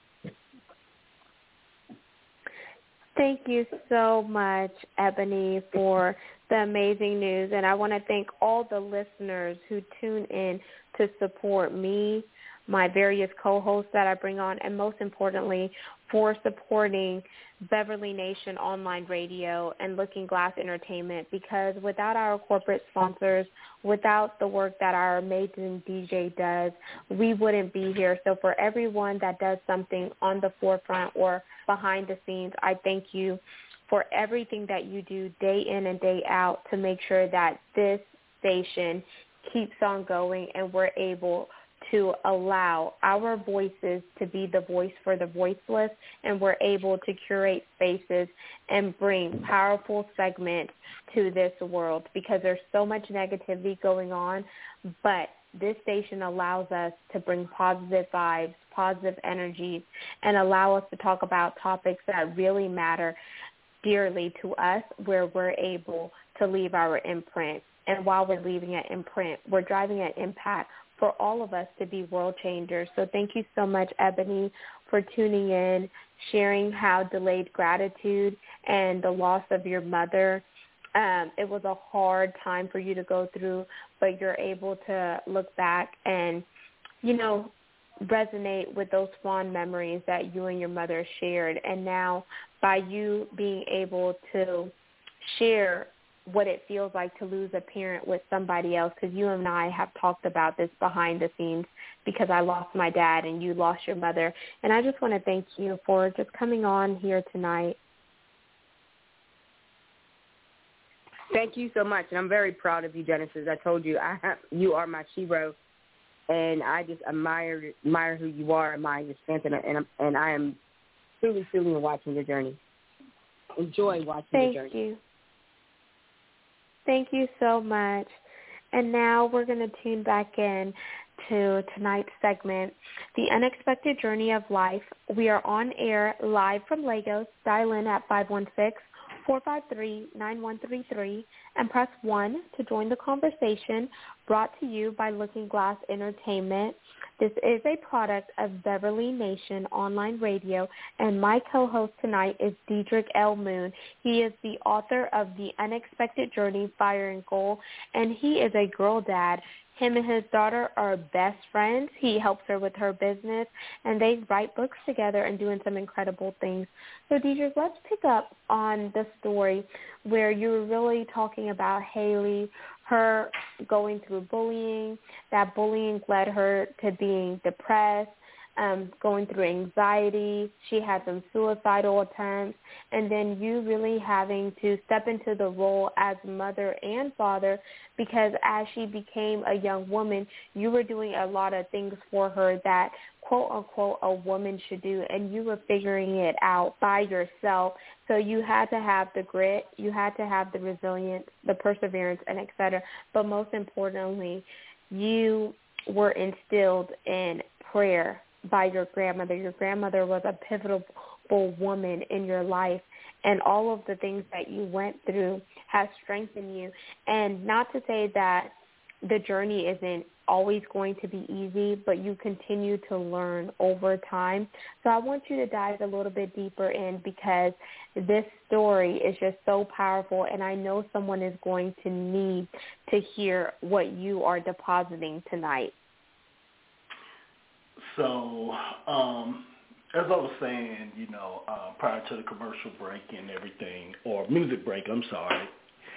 Thank you so much, Ebony, for the amazing news. And I want to thank all the listeners who tune in to support me, my various co-hosts that I bring on, and most importantly, for supporting Beverly Nation Online Radio and Looking Glass Entertainment, because without our corporate sponsors, without the work that our amazing D J does, we wouldn't be here. So for everyone that does something on the forefront or behind the scenes, I thank you for everything that you do day in and day out to make sure that this station keeps on going and we're able to allow our voices to be the voice for the voiceless, and we're able to curate spaces and bring powerful segments to this world, because there's so much negativity going on, but this station allows us to bring positive vibes, positive energy, and allow us to talk about topics that really matter dearly to us, where we're able to leave our imprint. And while we're leaving an imprint, we're driving an impact for all of us to be world changers. So thank you so much, Ebony, for tuning in, sharing how delayed gratitude and the loss of your mother, um, it was a hard time for you to go through, but you're able to look back and, you know, resonate with those fond memories that you and your mother shared. And now by you being able to share what it feels like to lose a parent with somebody else, because you and I have talked about this behind the scenes, because I lost my dad and you lost your mother. And I just want to thank you for just coming on here tonight. Thank you so much, and I'm very proud of you, Genesis. I told you, I have, you are my hero, and I just admire admire who you are, admire your strength, and, and, and I am truly, truly watching your journey. Enjoy watching Thank your journey. Thank you. Thank you so much. And now we're going to tune back in to tonight's segment, The Unexpected Journey of Life. We are on air live from Lagos. Dial in at five one six, four five three, nine one three three and press one to join the conversation, brought to you by Looking Glass Entertainment. This is a product of Beverly Nation Online Radio, and my co-host tonight is Diedrich L. Moon. He is the author of The Unexpected Journey, Fire and Gold, and he is a girl dad Him and his daughter are best friends. He helps her with her business, and they write books together and doing some incredible things. So, Deidre, let's pick up on the story where you were really talking about Haley, her going through bullying. That bullying led her to being depressed, um, going through anxiety. She had some suicidal attempts, and then you really having to step into the role as mother and father, because as she became a young woman, you were doing a lot of things for her that, quote unquote, a woman should do, and you were figuring it out by yourself. So you had to have the grit, you had to have the resilience, the perseverance, and et cetera. But most importantly, you were instilled in prayer by your grandmother. Your grandmother was a pivotal woman in your life, and all of the things that you went through has strengthened you. And not to say that the journey isn't always going to be easy, but you continue to learn over time. So I want you to dive a little bit deeper in, because this story is just so powerful, and I know someone is going to need to hear what you are depositing tonight. So, um, as I was saying, you know, uh, prior to the commercial break and everything, or music break, I'm sorry,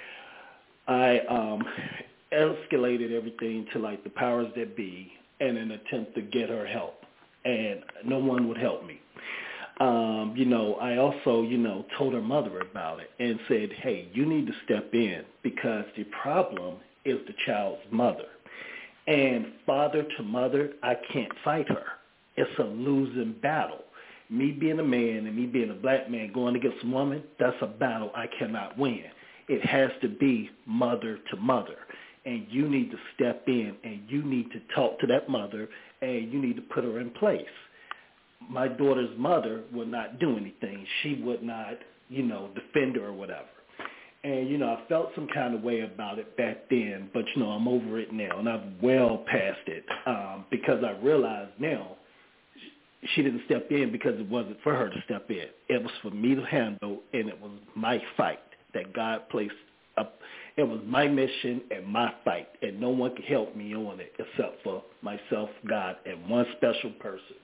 I um, escalated everything to, like, the powers that be in an attempt to get her help, and no one would help me. Um, you know, I also, you know, told her mother about it and said, hey, you need to step in, because the problem is the child's mother. And father to mother, I can't fight her. It's a losing battle. Me being a man and me being a black man going against a woman, that's a battle I cannot win. It has to be mother to mother. And you need to step in, and you need to talk to that mother, and you need to put her in place. My daughter's mother would not do anything. She would not, you know, defend her or whatever. And, you know, I felt some kind of way about it back then, but, you know, I'm over it now, and I'm well past it, um, because I realize now she didn't step in because it wasn't for her to step in. It was for me to handle, and it was my fight that God placed up. It was my mission and my fight, and no one could help me on it except for myself, God, and one special person.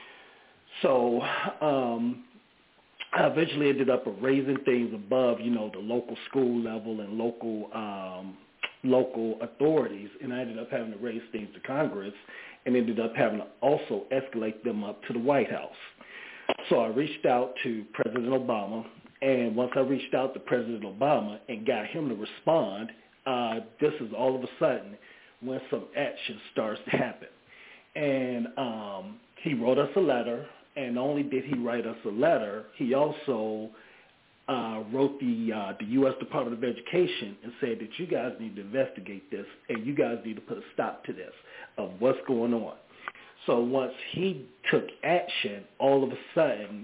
So, um, I eventually ended up raising things above, you know, the local school level and local um, local authorities, and I ended up having to raise things to Congress, and ended up having to also escalate them up to the White House. So I reached out to President Obama, and once I reached out to President Obama and got him to respond, uh, this is all of a sudden when some action starts to happen. And um, he wrote us a letter. And not only did he write us a letter, he also uh, wrote the uh, the U S Department of Education and said that you guys need to investigate this, and you guys need to put a stop to this of what's going on. So once he took action, all of a sudden,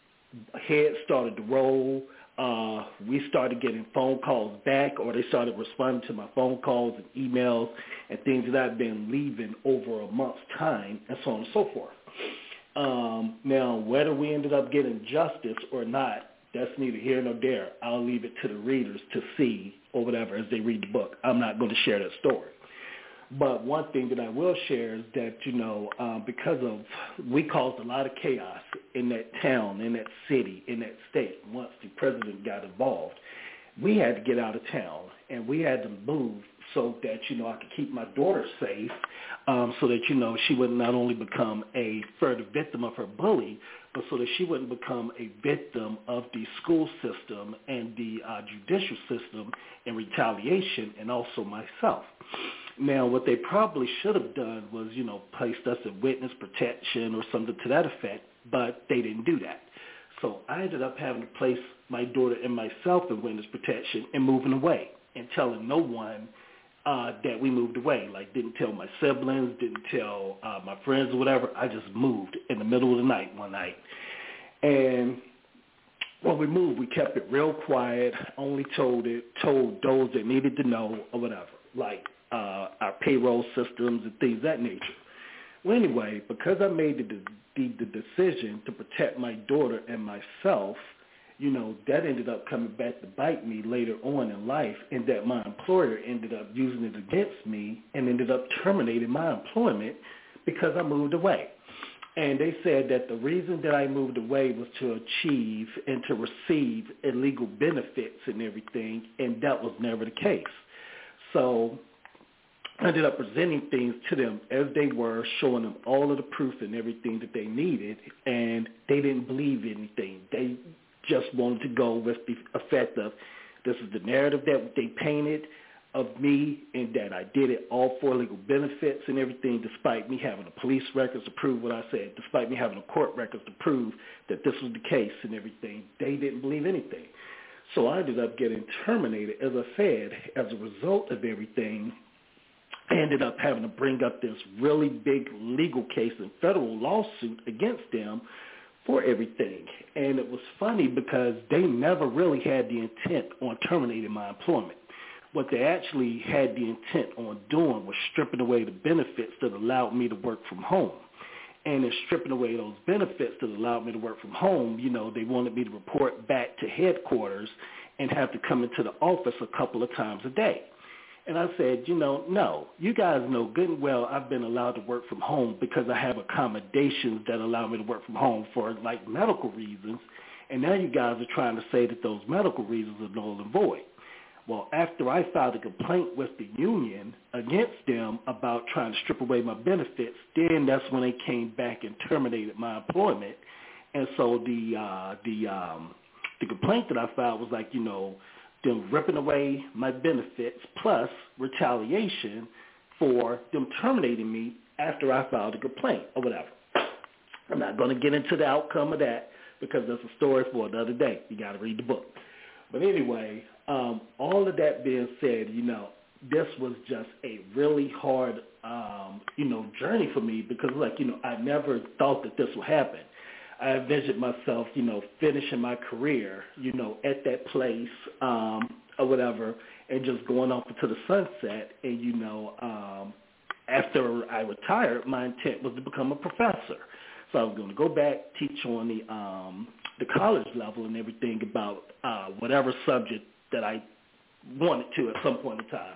heads started to roll. Uh, we started getting phone calls back, or they started responding to my phone calls and emails and things that I've been leaving over a month's time, and so on and so forth. Um, now, whether we ended up getting justice or not, that's neither here nor there. I'll leave it to the readers to see or whatever as they read the book. I'm not going to share that story. But one thing that I will share is that, you know, um, because of, we caused a lot of chaos in that town, in that city, in that state once the president got involved. We had to get out of town, and we had to move so that, you know, I could keep my daughter safe, um, so that, you know, she would not only become a further victim of her bully, but so that she wouldn't become a victim of the school system and the uh, judicial system in retaliation, and also myself. Now, what they probably should have done was, you know, placed us in witness protection or something to that effect, but they didn't do that. So I ended up having to place my daughter and myself in witness protection and moving away and telling no one uh, that we moved away. Like, didn't tell my siblings, didn't tell uh, my friends or whatever. I just moved in the middle of the night one night. And when we moved, we kept it real quiet, only told it, told those that needed to know or whatever, like uh, our payroll systems and things of that nature. Well, anyway, because I made the, the, the decision to protect my daughter and myself, you know, that ended up coming back to bite me later on in life, and that my employer ended up using it against me and ended up terminating my employment because I moved away. And they said that the reason that I moved away was to achieve and to receive illegal benefits and everything, and that was never the case. So I ended up presenting things to them as they were, showing them all of the proof and everything that they needed, and they didn't believe anything. They just wanted to go with the effect of this is the narrative that they painted of me, and that I did it all for legal benefits and everything, despite me having the police records to prove what I said, despite me having the court records to prove that this was the case and everything. They didn't believe anything. So I ended up getting terminated, as I said, as a result of everything. I ended up having to bring up this really big legal case and federal lawsuit against them for everything. And it was funny because they never really had the intent on terminating my employment. What they actually had the intent on doing was stripping away the benefits that allowed me to work from home. And in stripping away those benefits that allowed me to work from home, you know, they wanted me to report back to headquarters and have to come into the office a couple of times a day. And I said, you know, no, you guys know good and well I've been allowed to work from home because I have accommodations that allow me to work from home for, like, medical reasons. And now you guys are trying to say that those medical reasons are null and void. Well, after I filed a complaint with the union against them about trying to strip away my benefits, then that's when they came back and terminated my employment. And so the uh, the um, the complaint that I filed was like, you know, them ripping away my benefits plus retaliation for them terminating me after I filed a complaint or whatever. I'm not going to get into the outcome of that because that's a story for another day. You got to read the book. But anyway, um, all of that being said, you know, this was just a really hard, um, you know, journey for me because, like, you know, I never thought that this would happen. I envisioned myself, you know, finishing my career, you know, at that place um, or whatever, and just going off into the sunset. And, you know, um, after I retired, my intent was to become a professor. So I was going to go back, teach on the um, the college level and everything about uh, whatever subject that I wanted to at some point in time.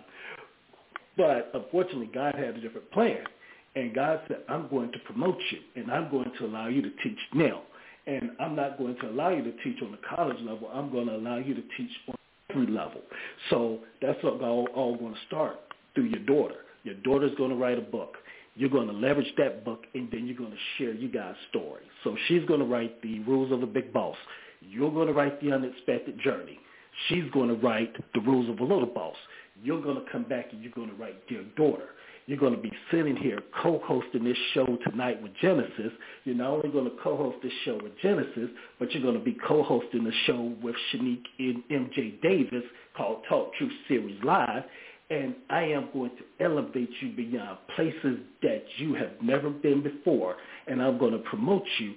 But unfortunately, God had a different plan. And God said, I'm going to promote you, and I'm going to allow you to teach now. And I'm not going to allow you to teach on the college level. I'm going to allow you to teach on every level. So that's all, all going to start through your daughter. Your daughter's going to write a book. You're going to leverage that book, and then you're going to share you guys' story. So she's going to write the Rules of a Big Boss. You're going to write the Unexpected Journey. She's going to write the Rules of a Little Boss. You're going to come back and you're going to write Dear Daughter. You're going to be sitting here co-hosting this show tonight with Genesis. You're not only going to co-host this show with Genesis, but you're going to be co-hosting the show with Shanique and M J Davis called Talk Truth Series Live. And I am going to elevate you beyond places that you have never been before. And I'm going to promote you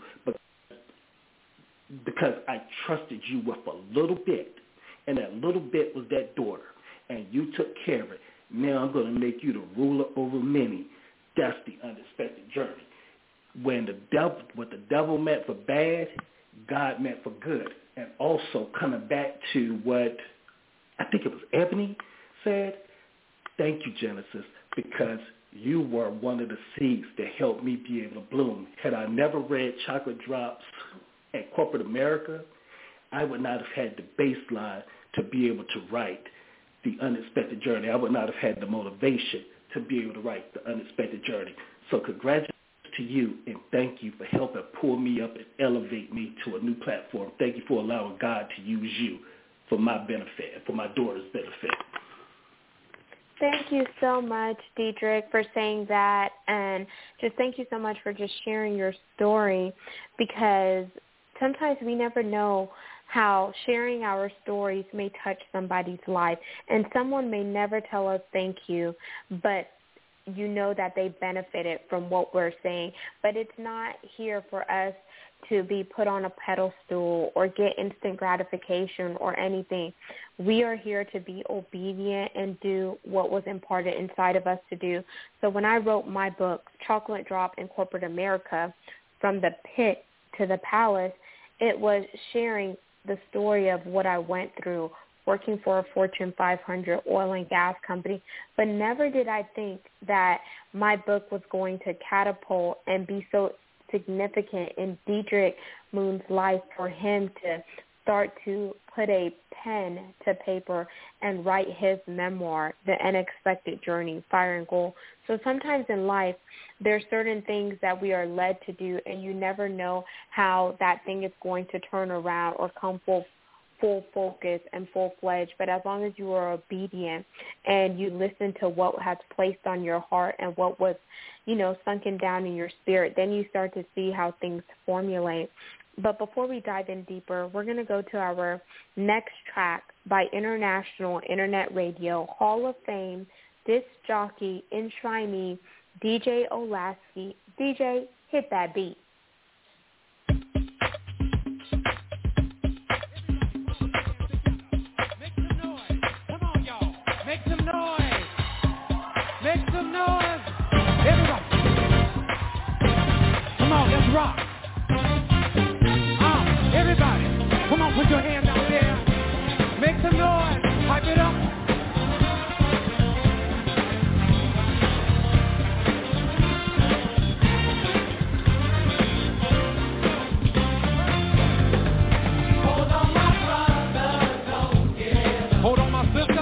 because I trusted you with a little bit. And that little bit was that daughter. And you took care of it. Now I'm going to make you the ruler over many. That's the unexpected journey. When the devil, what the devil meant for bad, God meant for good. And also coming back to what I think it was Ebony said, thank you, Genesis, because you were one of the seeds that helped me be able to bloom. Had I never read Chocolate Drops at Corporate America, I would not have had the baseline to be able to write The Unexpected Journey. I would not have had the motivation to be able to write The Unexpected Journey. So congratulations to you, and thank you for helping pull me up and elevate me to a new platform. Thank you for allowing God to use you for my benefit and for my daughter's benefit. Thank you so much, Diedrich, for saying that, and just thank you so much for just sharing your story, because sometimes we never know how sharing our stories may touch somebody's life, and someone may never tell us thank you, but you know that they benefited from what we're saying. But it's not here for us to be put on a pedestal or get instant gratification or anything. We are here to be obedient and do what was imparted inside of us to do. So when I wrote my book, Chocolate Drop in Corporate America, From the Pit to the Palace, it was sharing the story of what I went through working for a Fortune five hundred oil and gas company, but never did I think that my book was going to catapult and be so significant in Dietrich Moon's life for him to start to put a pen to paper and write his memoir, The Unexpected Journey, Fire and Gold. So sometimes in life, there are certain things that we are led to do, and you never know how that thing is going to turn around or come full full focus and full-fledged, but as long as you are obedient and you listen to what has placed on your heart and what was, you know, sunken down in your spirit, then you start to see how things formulate. But before we dive in deeper, we're going to go to our next track by International Internet Radio Hall of Fame disc jockey, enshrinee, D J Olasky. D J, hit that beat. Make some noise. Make some noise. Everybody. Come on, let's rock. Uh, everybody. Come on, put your hands out there. Make some noise. Pipe it up. Hold on, my brother, don't give up. Hold on, my sister.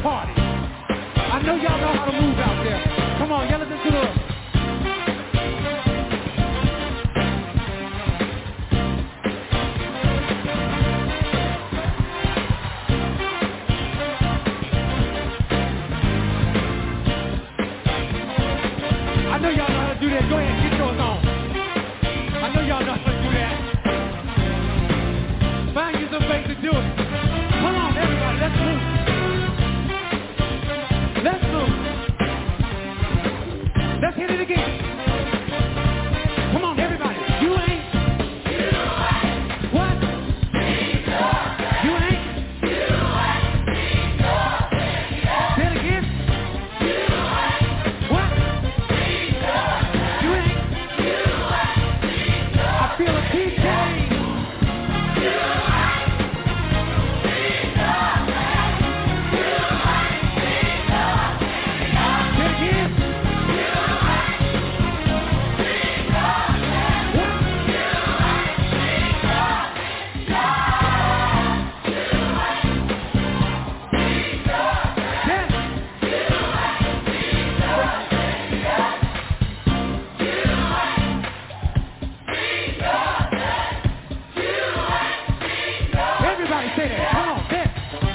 party. I know y'all know how to move out there. Come on, yell it into the... I know y'all know how to do that. Go ahead, get yours on. I know y'all know how to do that. Find you some ways to do it. Come on, everybody, let's move. Let's move. Let's hit it again. Come on, everybody. You ain't. What? You ain't. Say it again. What? You ain't. I feel a key change. Everybody say that. Come on, say it.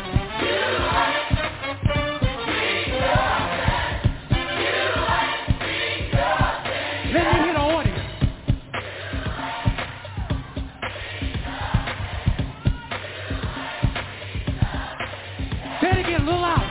Let me hear the audience. Say it again, a little loud.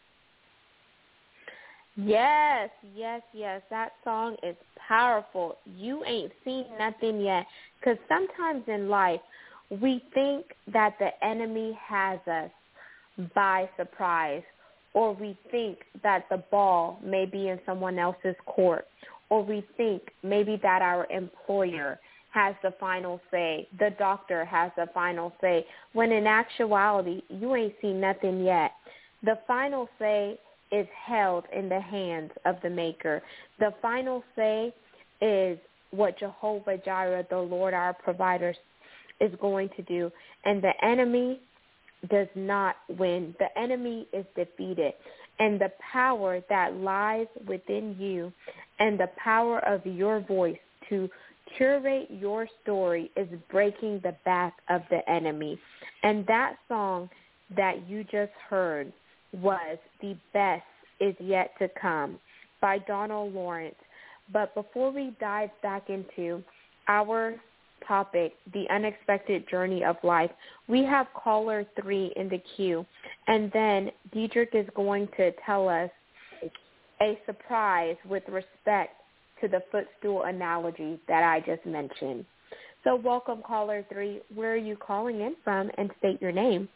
Yes, yes, yes. That song is powerful. You ain't seen nothing yet. Because sometimes in life, we think that the enemy has us by surprise, or we think that the ball may be in someone else's court, or we think maybe that our employer has the final say, the doctor has the final say, when in actuality, you ain't seen nothing yet. The final say is held in the hands of the Maker. The final say is what Jehovah Jireh, the Lord our provider, is going to do. And the enemy does not win. The enemy is defeated. And the power that lies within you and the power of your voice to curate your story is breaking the back of the enemy. And that song that you just heard was The Best Is Yet to Come by Donald Lawrence. But before we dive back into our topic, the unexpected journey of life, we have caller three in the queue, and then Diedrich is going to tell us a surprise with respect to the footstool analogy that I just mentioned. So welcome, caller three. Where are you calling in from, and state your name?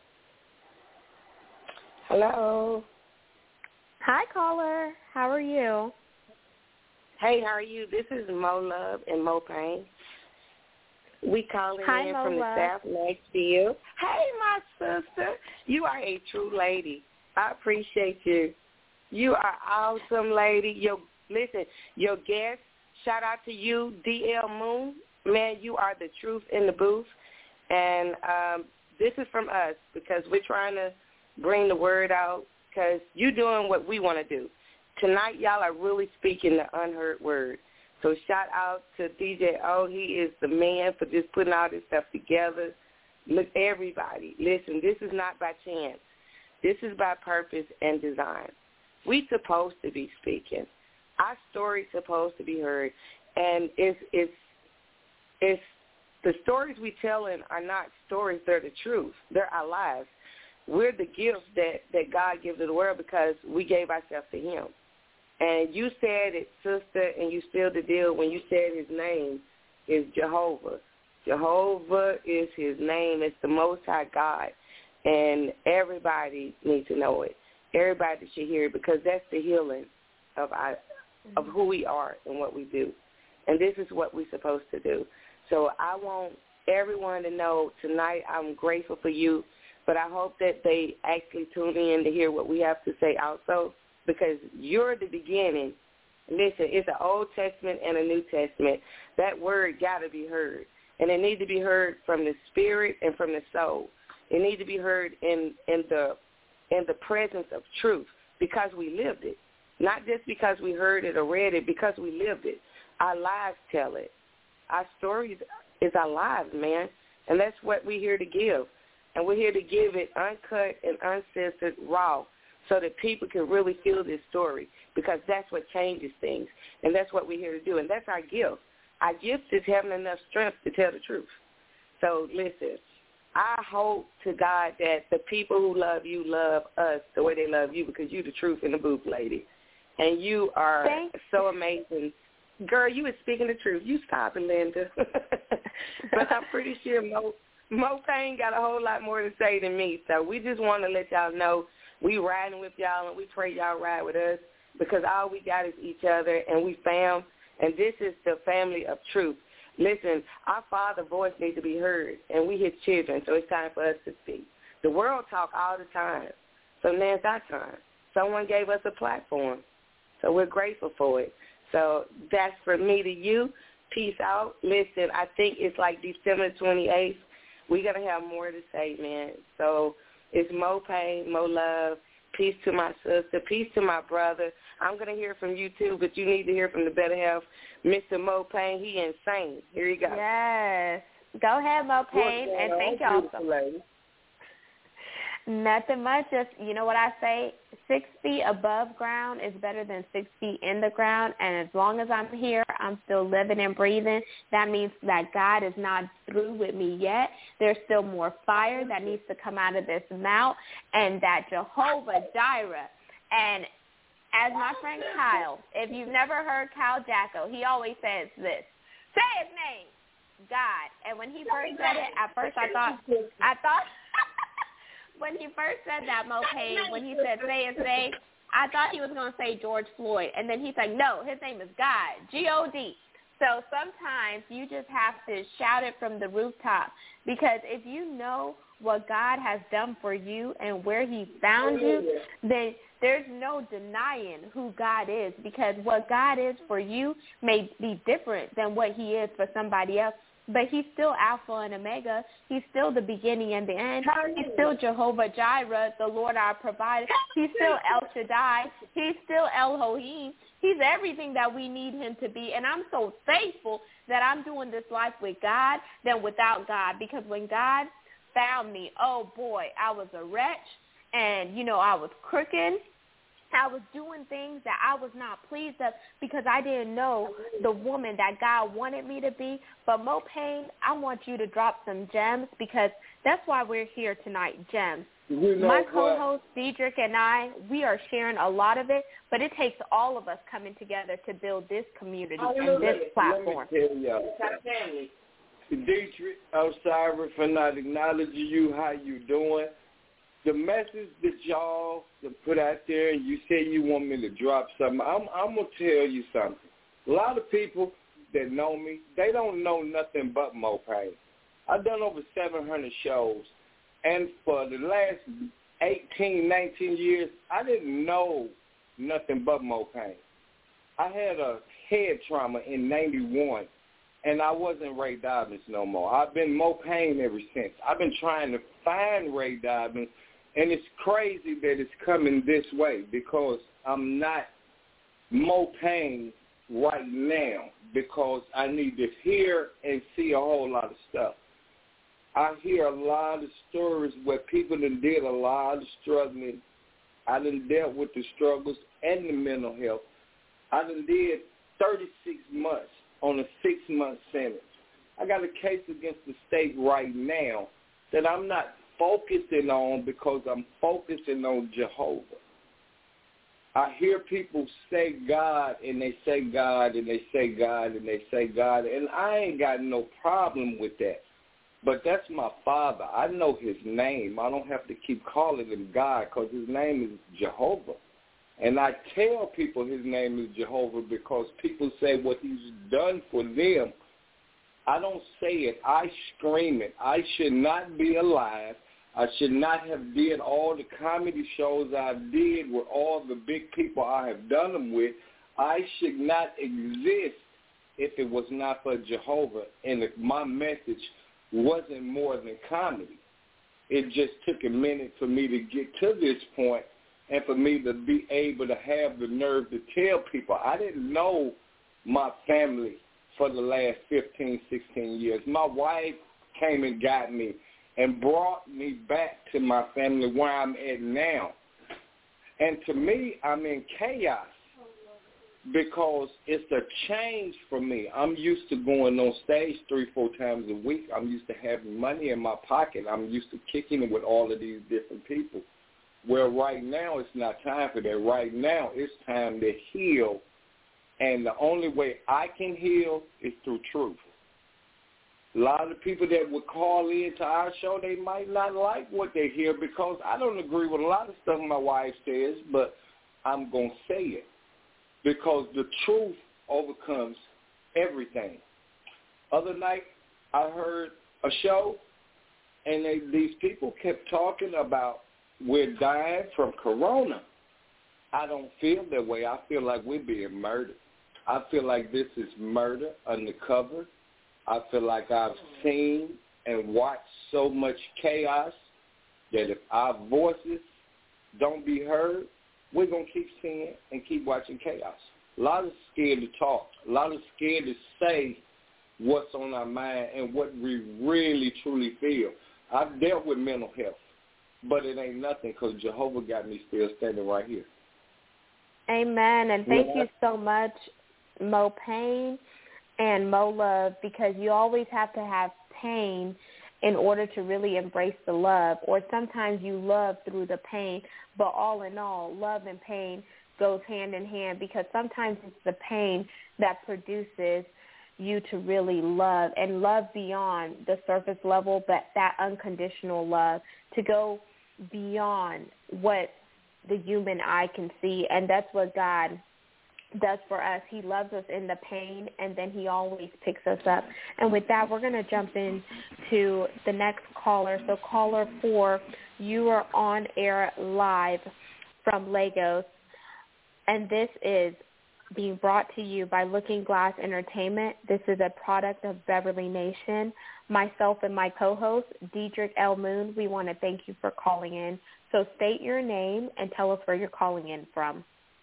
Hello. Hi, caller. How are you? Hey, how are you? This is Mo Love and Mo Payne. We calling Hi, in Mo from Love. the South Nashville. Hey, my sister. You are a true lady. I appreciate you. You are awesome, lady. Your listen, your guest, shout out to you, D L Moon. Man, you are the truth in the booth. And um, this is from us because we're trying to bring the word out because you're doing what we want to do. Tonight, y'all are really speaking the unheard word. So shout out to D J O. He is the man for just putting all this stuff together. Look, everybody, listen, this is not by chance. This is by purpose and design. We supposed to be speaking. Our story's supposed to be heard. And it's, it's, it's the stories we telling are not stories. They're the truth. They're our lives. We're the gifts that, that God gives to the world because we gave ourselves to him. And you said it, sister, and you sealed the deal when you said his name is Jehovah. Jehovah is his name. It's the Most High God. And everybody needs to know it. Everybody should hear it because that's the healing of our, of who we are and what we do. And this is what we're supposed to do. So I want everyone to know tonight I'm grateful for you, but I hope that they actually tune in to hear what we have to say also. Because you're the beginning. Listen, it's an Old Testament and a New Testament. That word got to be heard. And it needs to be heard from the spirit and from the soul. It needs to be heard in, in the in the presence of truth because we lived it. Not just because we heard it or read it, because we lived it. Our lives tell it. Our stories is our lives, man, and that's what we're here to give. And we're here to give it uncut and uncensored, raw, so that people can really feel this story, because that's what changes things, and that's what we're here to do, and that's our gift. Our gift is having enough strength to tell the truth. So listen, I hope to God that the people who love you love us the way they love you, because you're the truth in the booth, lady. And you are Thanks. so amazing. Girl, you were speaking the truth. You stop it, Linda. But I'm pretty sure Mo, Mo Payne got a whole lot more to say than me. So we just want to let y'all know we riding with y'all, and we pray y'all ride with us, because all we got is each other, and we fam, and this is the family of truth. Listen, our Father's voice needs to be heard, and we his children, so it's time for us to speak. The world talk all the time, so now it's our time. Someone gave us a platform, so we're grateful for it. So that's from me to you. Peace out. Listen, I think it's like December twenty-eighth. We're going to have more to say, man. So it's Mo Payne, Mo Love. Peace to my sister. Peace to my brother. I'm going to hear from you, too, but you need to hear from the better half, Mister Mo Payne. He insane. Here you go. Yes. Go ahead, Mo Payne, and thank y'all so much. Nothing much. Just, you know what I say? Six feet above ground is better than six feet in the ground. And as long as I'm here, I'm still living and breathing. That means that God is not through with me yet. There's still more fire that needs to come out of this mouth. And that Jehovah Jireh. And as my friend Kyle, if you've never heard Kyle Jacko, he always says this. Say his name, God. And when he first said it, at first I thought, I thought... When he first said that, Mo Payne, when he said say and say, I thought he was going to say George Floyd. And then he's like, no, his name is God, G O D. So sometimes you just have to shout it from the rooftop, because if you know what God has done for you and where he found you, then there's no denying who God is, because what God is for you may be different than what he is for somebody else. But he's still Alpha and Omega. He's still the beginning and the end. He's still Jehovah Jireh, the Lord our provider. He's still El Shaddai. He's still Elohim. He's everything that we need him to be. And I'm so thankful that I'm doing this life with God than without God. Because when God found me, oh, boy, I was a wretch. And, you know, I was crooked. I was doing things that I was not pleased of, because I didn't know the woman that God wanted me to be. But Mo Payne, I want you to drop some gems, because that's why we're here tonight, gems. You know My co-host, Cedric, and I, we are sharing a lot of it, but it takes all of us coming together to build this community and this platform. Let me tell y'all. Dietrich, I'm sorry for not acknowledging you, how you doing. The message that y'all put out there, and you say you want me to drop something, I'm, I'm going to tell you something. A lot of people that know me, they don't know nothing but Mo Payne. I've done over seven hundred shows, and for the last eighteen, nineteen years, I didn't know nothing but Mo Payne. I had a head trauma in ninety-one, and I wasn't Ray Dobbins no more. I've been Mo Payne ever since. I've been trying to find Ray Dobbins. And it's crazy that it's coming this way, because I'm not Mo Payne right now, because I need to hear and see a whole lot of stuff. I hear a lot of stories where people done did a lot of struggling. I done dealt with the struggles and the mental health. I done did thirty-six months on a six-month sentence. I got a case against the state right now that I'm not focusing on, because I'm focusing on Jehovah. I hear people say God, and they say God, and they say God, and they say God, and I ain't got no problem with that. But that's my Father. I know his name. I don't have to keep calling him God, because his name is Jehovah. And I tell people his name is Jehovah, because people say what he's done for them. I don't say it. I scream it. I should not be alive. I should not have did all the comedy shows I did with all the big people I have done them with. I should not exist if it was not for Jehovah, and if my message wasn't more than comedy. It just took a minute for me to get to this point and for me to be able to have the nerve to tell people. I didn't know my family for the last fifteen, sixteen years. My wife came and got me and brought me back to my family where I'm at now. And to me, I'm in chaos because it's a change for me. I'm used to going on stage three, four times a week. I'm used to having money in my pocket. I'm used to kicking it with all of these different people. Well, right now it's not time for that. Right now it's time to heal. And the only way I can heal is through truth. A lot of the people that would call in to our show, they might not like what they hear because I don't agree with a lot of stuff my wife says, but I'm going to say it because the truth overcomes everything. Other night, I heard a show, and they, these people kept talking about we're dying from corona. I don't feel that way. I feel like we're being murdered. I feel like this is murder undercover. I feel like I've seen and watched so much chaos that if our voices don't be heard, we're going to keep seeing and keep watching chaos. A lot of scared to talk. A lot of scared to say what's on our mind and what we really, truly feel. I've dealt with mental health, but it ain't nothing because Jehovah got me still standing right here. Amen. And thank Yeah. you so much, Mo Pain and Mo Love, because you always have to have pain in order to really embrace the love, or sometimes you love through the pain, but all in all, love and pain goes hand in hand because sometimes it's the pain that produces you to really love and love beyond the surface level, but that unconditional love to go beyond what the human eye can see, and that's what God does for us. He loves us in the pain, and then he always picks us up. And with that, we're going to jump in to the next caller. So caller four, you are on air live from Lagos, and this is being brought to you by Looking Glass Entertainment. This is a product of Beverly Nation. Myself and my co-host, Diedrich L. Moon, we want to thank you for calling in. So state your name and tell us where you're calling in from.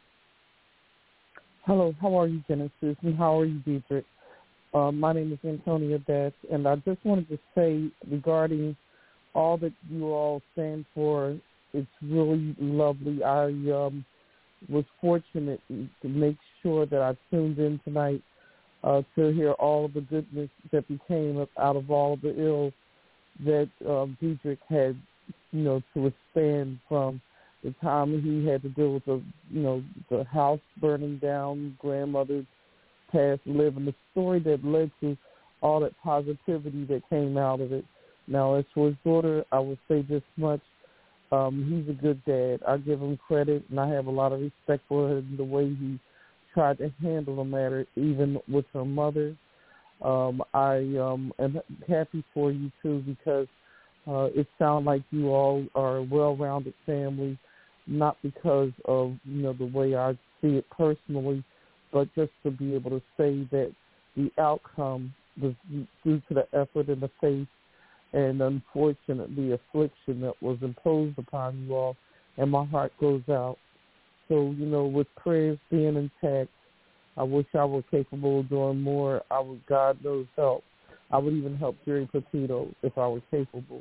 Hello, how are you, Genesis, and how are you, Diedrich? Uh, my name is Antonia Batts, and I just wanted to say regarding all that you all stand for, it's really lovely. I um, was fortunate to make sure that I tuned in tonight uh, to hear all of the goodness that became out of all of the ill that um, Diedrich had, you know, to withstand from the time he had to deal with the, you know, the house burning down, grandmother's past living, the story that led to all that positivity that came out of it. Now, as for his daughter, I would say this much. Um, he's a good dad. I give him credit, and I have a lot of respect for him, the way he tried to handle the matter, even with her mother. Um, I um, am happy for you, too, because uh, it sounds like you all are a well-rounded family, not because of, you know, the way I see it personally, but just to be able to say that the outcome was due to the effort and the faith and, unfortunately, affliction that was imposed upon you all, and my heart goes out. So, you know, with prayers being intact, I wish I were capable of doing more. I would, God knows, help. I would even help Jerry Petito if I were capable.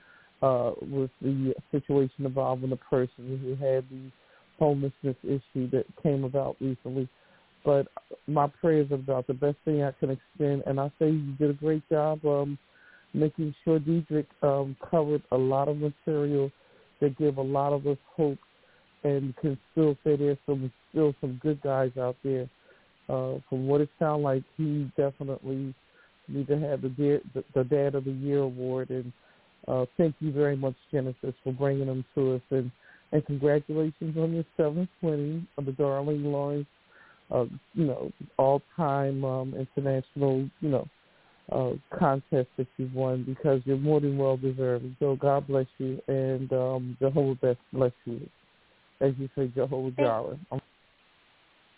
Uh, with the situation involving the person who had the homelessness issue that came about recently. But my prayers are about the best thing I can extend, and I say you did a great job um, making sure Diedrich um, covered a lot of material that give a lot of us hope and can still say there's some, still some good guys out there. Uh, from what it sounds like, he definitely need to have the, the, the Dad of the Year award, and Uh, thank you very much, Genesis, for bringing them to us, and, and congratulations on your seventh winning of the Darlene Lawrence, uh, you know, all-time um, international, you know, uh, contest that you've won, because you're more than well deserved. So God bless you, and um, Jehovah bless you, as you say, Jehovah Jireh.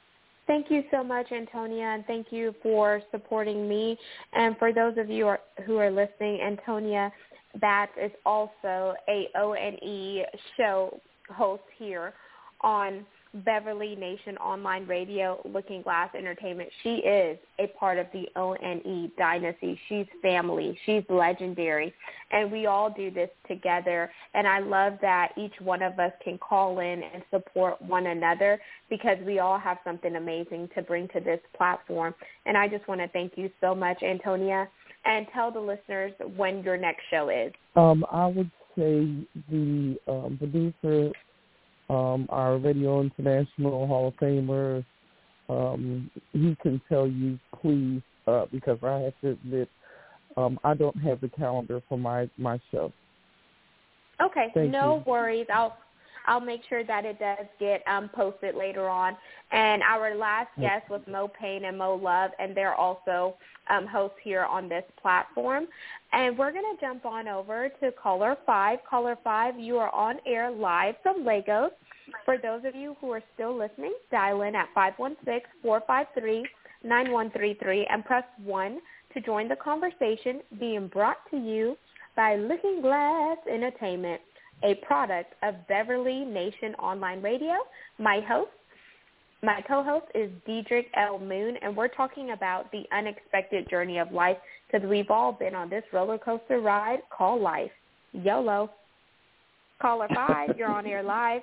Thank you so much, Antonia, and thank you for supporting me. And for those of you are, who are listening, Antonia Batts is also a O N E show host here on Beverly Nation Online Radio, Looking Glass Entertainment. She is a part of the O N E dynasty. She's family. She's legendary. And we all do this together. And I love that each one of us can call in and support one another because we all have something amazing to bring to this platform. And I just want to thank you so much, Antonia, and tell the listeners when your next show is. Um, I would say the um, producer, Um, our Radio International Hall of Famer, um, he can tell you, please, uh, because I have to admit, um, I don't have the calendar for my, my show. Okay, Thank no you. worries. I'll I'll make sure that it does get um, posted later on. And our last guest was Mo Payne and Mo Love, and they're also um, hosts here on this platform. And we're going to jump on over to caller five. Caller five, you are on air live from Lagos. For those of you who are still listening, dial in at five one six, four five three, nine one three three and press one to join the conversation being brought to you by Looking Glass Entertainment, a product of Beverly Nation Online Radio. My host, my co-host is Diedrich L. Moon, and we're talking about the unexpected journey of life because we've all been on this roller coaster ride called life. YOLO. Caller five, you're on air live.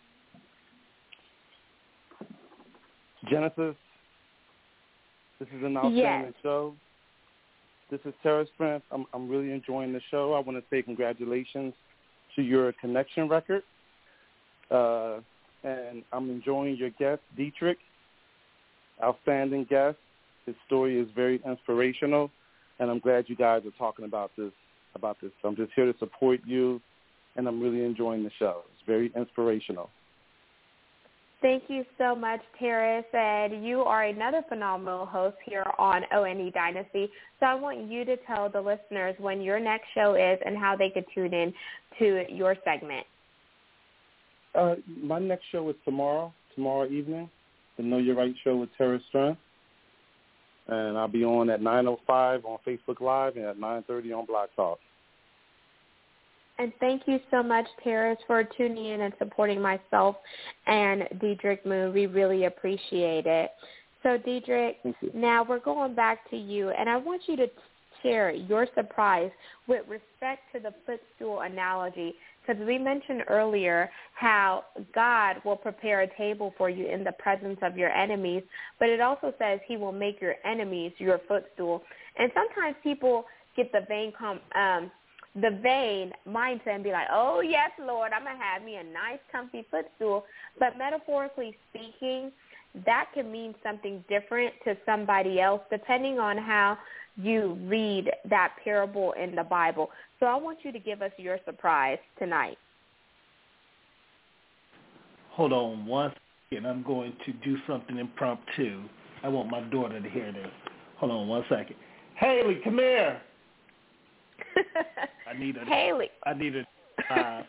Genesis, this is an outstanding yes. show. This is Terra Strength. I'm, I'm really enjoying the show. I want to say congratulations to your connection record. Uh, and I'm enjoying your guest, Diedrich. Outstanding guest. His story is very inspirational, and I'm glad you guys are talking about this. About this. So I'm just here to support you, and I'm really enjoying the show. It's very inspirational. Thank you so much, Terrace, and you are another phenomenal host here on O N E Dynasty. So I want you to tell the listeners when your next show is and how they could tune in to your segment. Uh, my next show is tomorrow, tomorrow evening, the Know Your Right show with Terra Strength. And I'll be on at nine oh five on Facebook Live and at nine thirty on Blog Talk. And thank you so much, Terrace, for tuning in and supporting myself and Diedrich Moon. We really appreciate it. So, Diedrich, now we're going back to you, and I want you to share your surprise with respect to the footstool analogy, because we mentioned earlier how God will prepare a table for you in the presence of your enemies, but it also says he will make your enemies your footstool. And sometimes people get the vain com- um, the vain mindset and be like, oh, yes, Lord, I'm going to have me a nice, comfy footstool. But metaphorically speaking, that can mean something different to somebody else depending on how you read that parable in the Bible. So I want you to give us your surprise tonight. Hold on one second. I'm going to do something impromptu. I want my daughter to hear this. Hold on one second. Haley, come here. I need a Haley. I need a uh,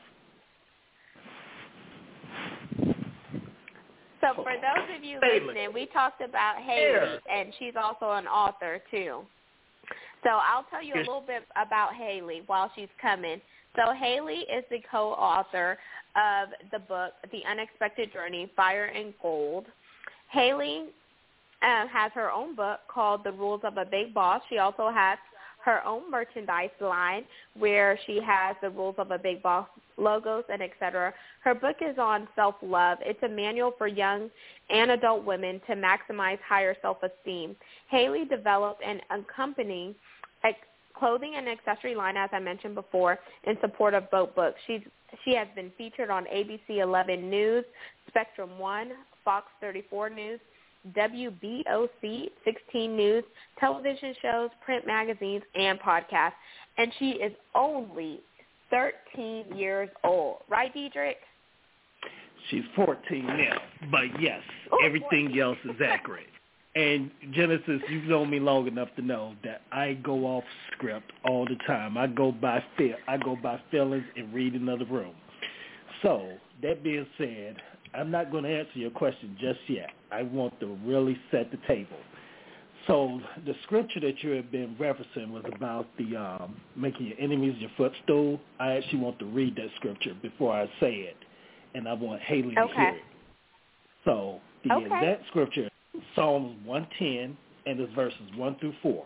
So for those of you Haley. listening, we talked about Haley, Here. and she's also an author too. So I'll tell you a little bit about Haley while she's coming. So Haley is the co-author of the book, The Unexpected Journey, Fire and Gold. Haley uh, has her own book called The Rules of a Big Boss. She also has her own merchandise line where she has the Rules of a Big Boss logos and et cetera. Her book is on self-love. It's a manual for young and adult women to maximize higher self-esteem. Haley developed an accompanying clothing and accessory line, as I mentioned before, in support of both books. She's, she has been featured on A B C eleven News, Spectrum one, Fox thirty-four News, W B O C sixteen News, television shows, print magazines, and podcasts. And she is only thirteen years old. Right, Diedrich? She's fourteen now, but yes, Ooh, everything fourteen. else is accurate. And Genesis, you've known me long enough to know that I go off script all the time. I go by feel. I go by feelings and reading of the room. So that being said, I'm not going to answer your question just yet. I want to really set the table. So the scripture that you have been referencing was about the um, making your enemies your footstool. I actually want to read that scripture before I say it, and I want Haley to Okay. hear it. So the Okay. exact scripture, Psalms one ten, and it's verses one through four.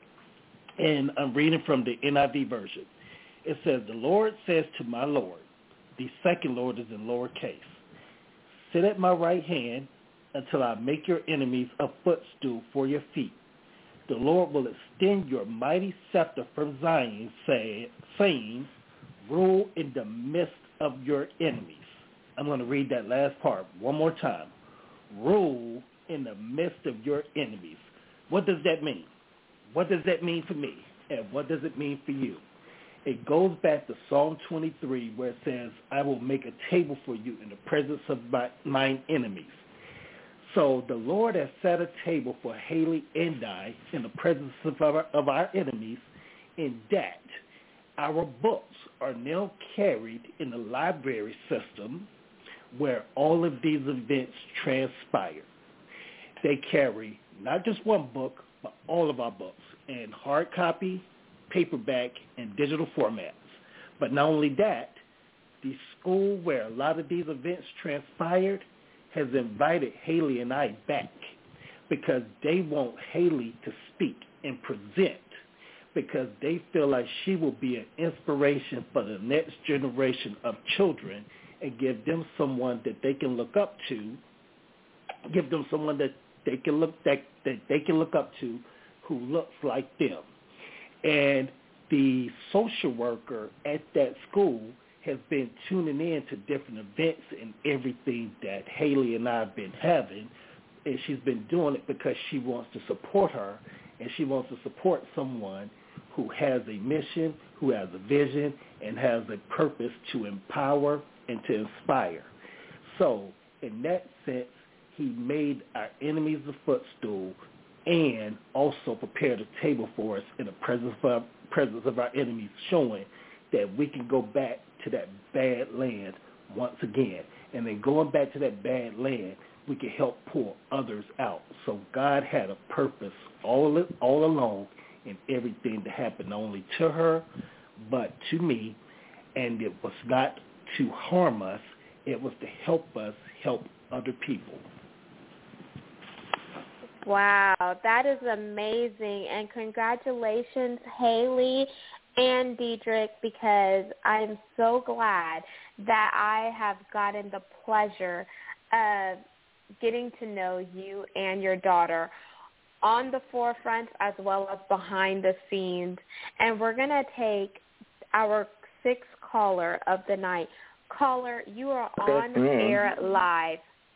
And I'm reading from the N I V version. It says, the Lord says to my Lord, the second Lord is in lowercase, sit at my right hand until I make your enemies a footstool for your feet. The Lord will extend your mighty scepter from Zion, say, saying, rule in the midst of your enemies. I'm going to read that last part one more time. Rule in the midst of your enemies. What does that mean? What does that mean for me? And what does it mean for you? It goes back to Psalm twenty-three where it says, I will make a table for you in the presence of my, mine enemies. So the Lord has set a table for Haley and I in the presence of our, of our enemies, in that our books are now carried in the library system where all of these events transpire. They carry not just one book, but all of our books in hard copy, paperback, and digital formats. But not only that, the school where a lot of these events transpired has invited Haley and I back because they want Haley to speak and present, because they feel like she will be an inspiration for the next generation of children and give them someone that they can look up to, give them someone that they can look that, that they can look up to who looks like them. And the social worker at that school has been tuning in to different events and everything that Haley and I have been having, and she's been doing it because she wants to support her, and she wants to support someone who has a mission, who has a vision, and has a purpose to empower and to inspire. So in that sense, he made our enemies a footstool and also prepared a table for us in the presence of our, presence of our enemies, showing that we can go back to that bad land once again. And then going back to that bad land, we can help pull others out. So God had a purpose all all along in everything that happened, not only to her, but to me. And it was not to harm us. It was to help us help other people. Wow, that is amazing. And congratulations, Haley and Deidre, because I'm so glad that I have gotten the pleasure of getting to know you and your daughter on the forefront as well as behind the scenes. And we're going to take our sixth caller of the night. Caller, you are on air live.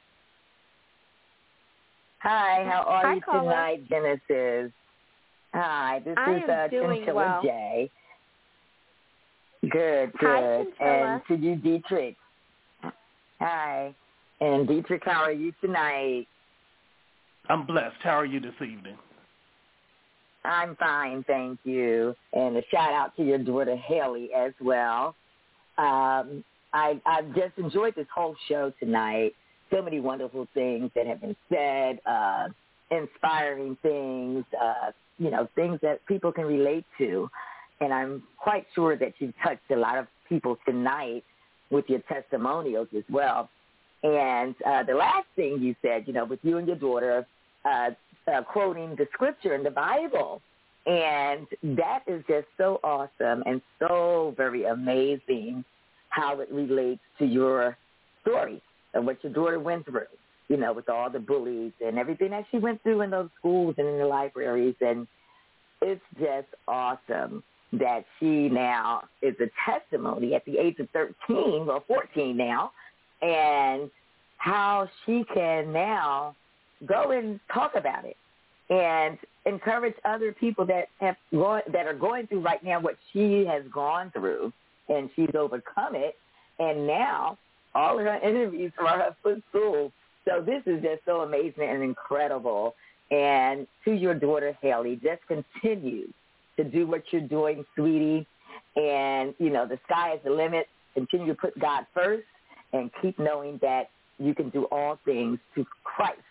Hi, how are Hi, you caller. tonight, Genesis? Hi, this I is am uh, doing Chinchilla well. J. Good, good. Hi, Chinchilla. And to you, Dietrich. Hi. And Dietrich, how are you tonight? I'm blessed. How are you this evening? I'm fine, thank you. And a shout out to your daughter, Haley, as well. Um, I, I've just enjoyed this whole show tonight. So many wonderful things that have been said, uh, inspiring things, uh, you know, things that people can relate to. And I'm quite sure that you've touched a lot of people tonight with your testimonials as well. And uh, the last thing you said, you know, with you and your daughter uh, uh, quoting the scripture in the Bible. And that is just so awesome and so very amazing how it relates to your story and what your daughter went through, you know, with all the bullies and everything that she went through in those schools and in the libraries. And it's just awesome that she now is a testimony at the age of thirteen, well, fourteen now, and how she can now go and talk about it and encourage other people that have gone, that are going through right now what she has gone through, and she's overcome it, and now all of her enemies are her footstool. So this is just so amazing and incredible. And to your daughter, Haley, just continue to do what you're doing, sweetie. And, you know, the sky is the limit. Continue to put God first and keep knowing that you can do all things through Christ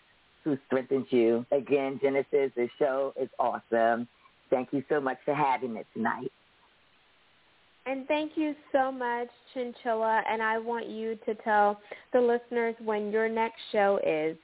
who strengthens you. Again, Genesis, the show is awesome. Thank you so much for having it tonight. And thank you so much, Chinchilla, and I want you to tell the listeners when your next show is.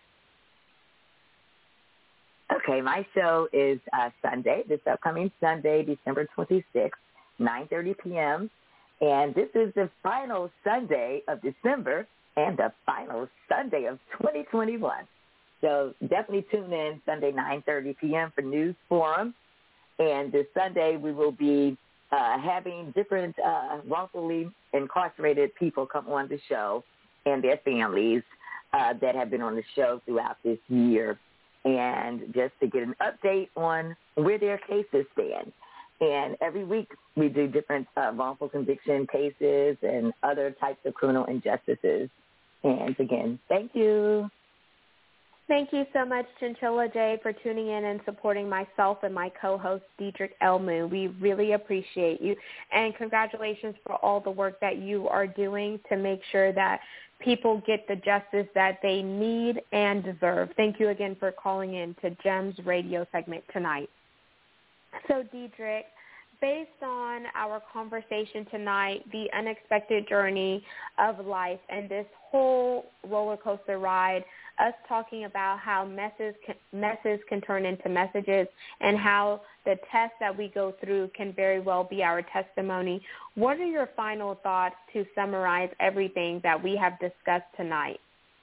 Okay, my show is uh, Sunday, this upcoming Sunday, December twenty-sixth, nine thirty p.m., and this is the final Sunday of December and the final Sunday of twenty twenty-one. So definitely tune in Sunday, nine thirty p.m. for News Forum, and this Sunday we will be Uh, having different uh, wrongfully incarcerated people come on the show and their families uh, that have been on the show throughout this year, and just to get an update on where their cases stand. And every week we do different uh, wrongful conviction cases and other types of criminal injustices. And again, thank you. Thank you so much, Chinchilla J, for tuning in and supporting myself and my co-host, Diedrich Elmu. We really appreciate you. And congratulations for all the work that you are doing to make sure that people get the justice that they need and deserve. Thank you again for calling in to GEMS radio segment tonight. So, Diedrich, based on our conversation tonight, the unexpected journey of life and this whole roller coaster ride, us talking about how messes can, messes can turn into messages and how the tests that we go through can very well be our testimony. What are your final thoughts to summarize everything that we have discussed tonight?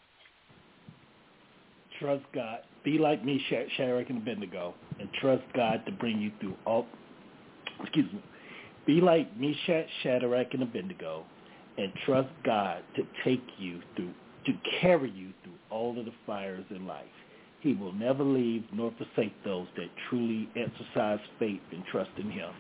Trust God. Be like me, Shadrach, and Abednego, and trust God to bring you through all. Excuse me. Be like Meshach, Shadrach, and Abednego, and trust God to take you through, to carry you through all of the fires in life. He will never leave nor forsake those that truly exercise faith and trust in him.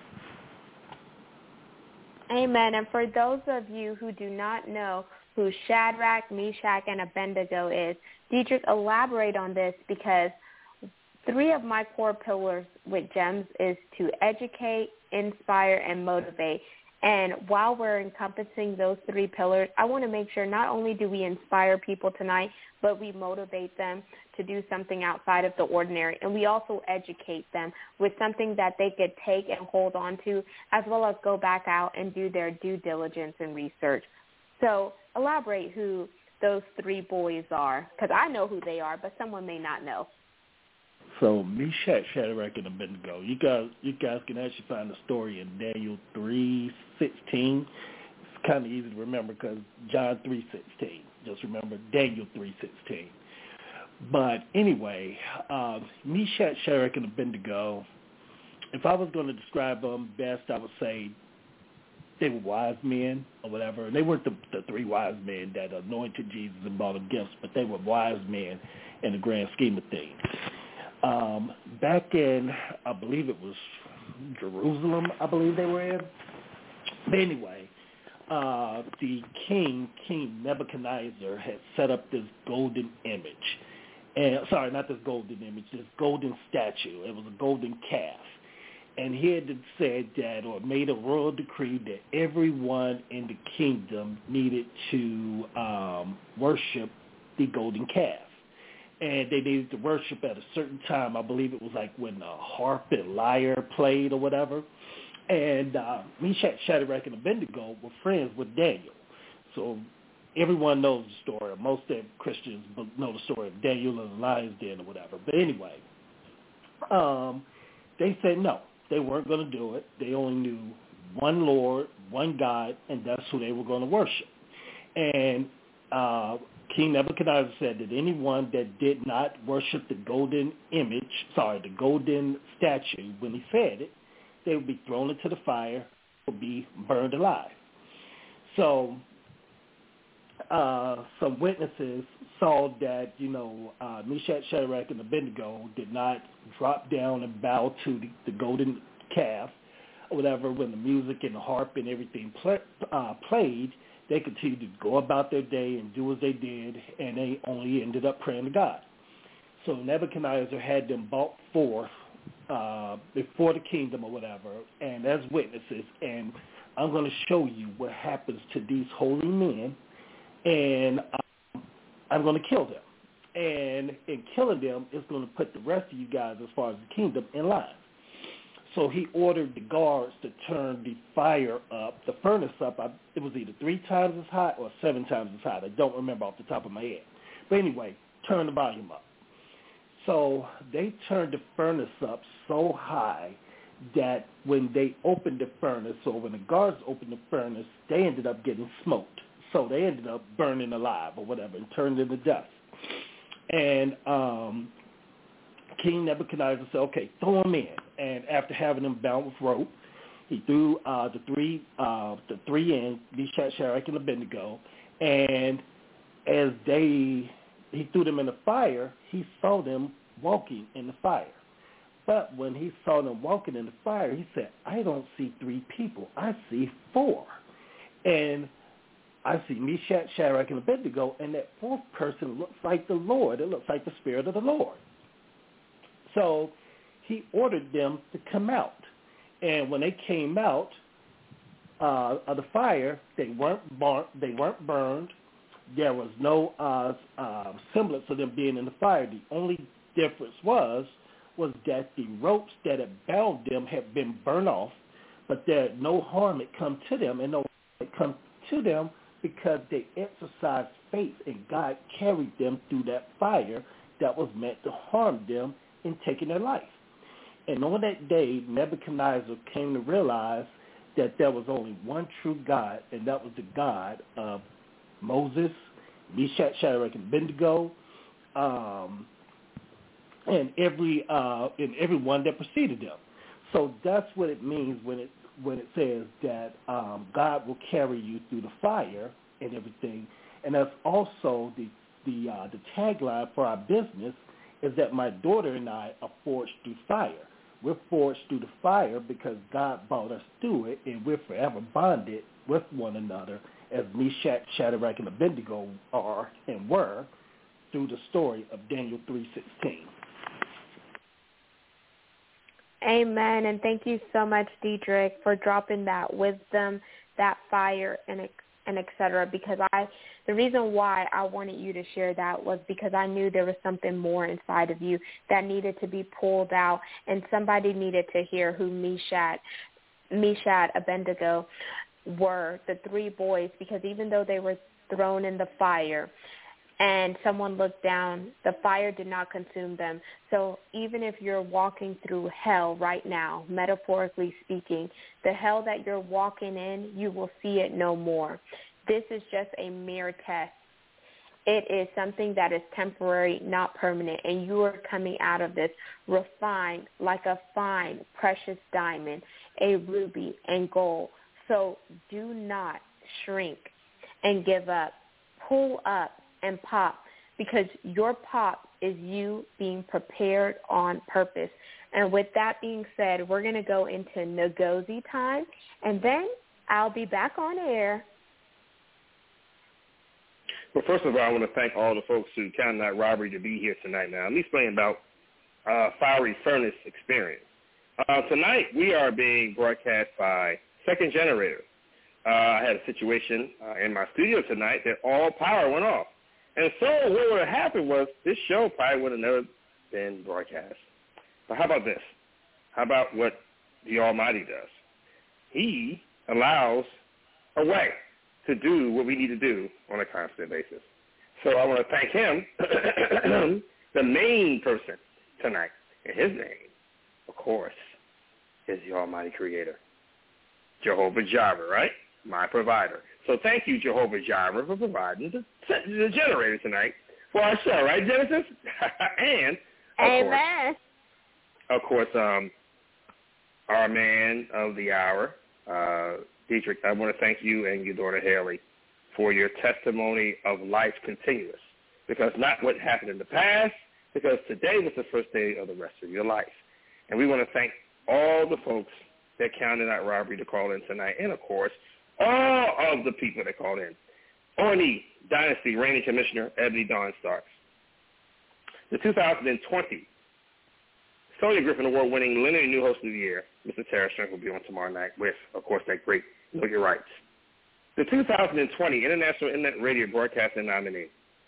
Amen. And for those of you who do not know who Shadrach, Meshach, and Abednego is, Diedrich, elaborate on this, because three of my core pillars with GEMS is to educate, inspire, and motivate. And while we're encompassing those three pillars, I want to make sure not only do we inspire people tonight, but we motivate them to do something outside of the ordinary. And we also educate them with something that they could take and hold on to, as well as go back out and do their due diligence and research. So elaborate who those three boys are, because I know who they are, but someone may not know. So Meshach, Shadrach, and Abednego. You guys, you guys can actually find the story in Daniel three sixteen. It's kind of easy to remember because John three sixteen. Just remember Daniel three sixteen. But anyway, uh, Meshach, Shadrach, and Abednego. If I was going to describe them best, I would say they were wise men or whatever. And they weren't the, the three wise men that anointed Jesus and brought him gifts, but they were wise men in the grand scheme of things. Um, back in, I believe it was Jerusalem, I believe they were in. But anyway, uh, the king, King Nebuchadnezzar, had set up this golden image. And sorry, not this golden image, this golden statue. It was a golden calf. And he had said that, or made a royal decree that everyone in the kingdom needed to um, worship the golden calf. And they needed to worship at a certain time. I believe it was like when the harp and lyre played or whatever. And uh, Meshach, Shadrach, and Abednego were friends with Daniel. So everyone knows the story. Most of Christians know the story of Daniel and the lion's den or whatever. But anyway, um, they said no, they weren't going to do it. They only knew one Lord, one God, and that's who they were going to worship. And uh, King Nebuchadnezzar said that anyone that did not worship the golden image, sorry, the golden statue, when he said it, they would be thrown into the fire or be burned alive. So uh, some witnesses saw that, you know, uh, Meshach, Shadrach, and Abednego did not drop down and bow to the, the golden calf or whatever when the music and the harp and everything play, uh, played. They continued to go about their day and do as they did, and they only ended up praying to God. So Nebuchadnezzar had them brought forth uh, before the kingdom or whatever, and as witnesses, and I'm going to show you what happens to these holy men, and um, I'm going to kill them. And in killing them, it's going to put the rest of you guys, as far as the kingdom, in line. So he ordered the guards to turn the fire up, the furnace up. I, it was either three times as hot or seven times as hot. I don't remember off the top of my head. But anyway, turn the volume up. So they turned the furnace up so high that when they opened the furnace, or when the guards opened the furnace, they ended up getting smoked. So they ended up burning alive or whatever and turned into dust. And um, King Nebuchadnezzar said, okay, throw them in. And after having them bound with rope, he threw uh, the three uh, the three in, Meshach, Shadrach, and Abednego. And as they he threw them in the fire, he saw them walking in the fire. But when he saw them walking in the fire, he said, I don't see three people. I see four. And I see Meshach, Shadrach, and Abednego, and that fourth person looks like the Lord. It looks like the Spirit of the Lord. So he ordered them to come out. And when they came out uh, of the fire, they weren't burnt. They weren't burned. There was no uh, uh, semblance of them being in the fire. The only difference was was that the ropes that had bound them had been burned off, but that no harm had come to them, and no harm had come to them because they exercised faith, and God carried them through that fire that was meant to harm them in taking their life. And on that day, Nebuchadnezzar came to realize that there was only one true God, and that was the God of Moses, Meshach, Shadrach, and Abednego, um, and every uh, and everyone that preceded them. So that's what it means when it when it says that um, God will carry you through the fire and everything. And that's also the the uh, the tagline for our business is that my daughter and I are forged through fire. We're forged through the fire because God brought us through it, and we're forever bonded with one another as Meshach, Shadrach, and Abednego are and were through the story of Daniel three sixteen. Amen, and thank you so much, Dietrich, for dropping that wisdom, that fire, and and et cetera, because I, the reason why I wanted you to share that was because I knew there was something more inside of you that needed to be pulled out, and somebody needed to hear who Meshach, Meshach, Abednego were, the three boys, because even though they were thrown in the fire and someone looked down, the fire did not consume them. So even if you're walking through hell right now, metaphorically speaking, the hell that you're walking in, you will see it no more. This is just a mere test. It is something that is temporary, not permanent, and you are coming out of this refined like a fine, precious diamond, a ruby and gold. So do not shrink and give up. Pull up and pop, because your pop is you being prepared on purpose. And with that being said, we're going to go into Ngozi time, and then I'll be back on air. Well, first of all, I want to thank all the folks who counted out robbery to be here tonight. Now, let me explain about uh, Fiery Furnace Experience. Uh, tonight, we are being broadcast by Second Generator. Uh, I had a situation uh, in my studio tonight that all power went off. And so what would have happened was this show probably would have never been broadcast. But how about this? How about what the Almighty does? He allows a way to do what we need to do on a constant basis. So I want to thank him, the main person tonight. And his name, of course, is the Almighty Creator, Jehovah Jireh, right? My provider. So thank you, Jehovah Jireh, for providing the, the generator tonight for our show, right, Genesis? And, of Amen. course, of course um, our man of the hour, uh, Dietrich, I want to thank you and your daughter Haley for your testimony of life continuous, because not what happened in the past, because today was the first day of the rest of your life. And we want to thank all the folks that counted out robbery to call in tonight, and, of course, all of the people that called in. Orny Dynasty Reigning Commissioner Ebony Dawn Starks. The two thousand twenty Sonia Griffin Award-winning Linear New Host of the Year, Mister Tara Strunk, will be on tomorrow night with, of course, that great Know Your Rights. The two thousand twenty International Internet Radio Broadcasting nominee,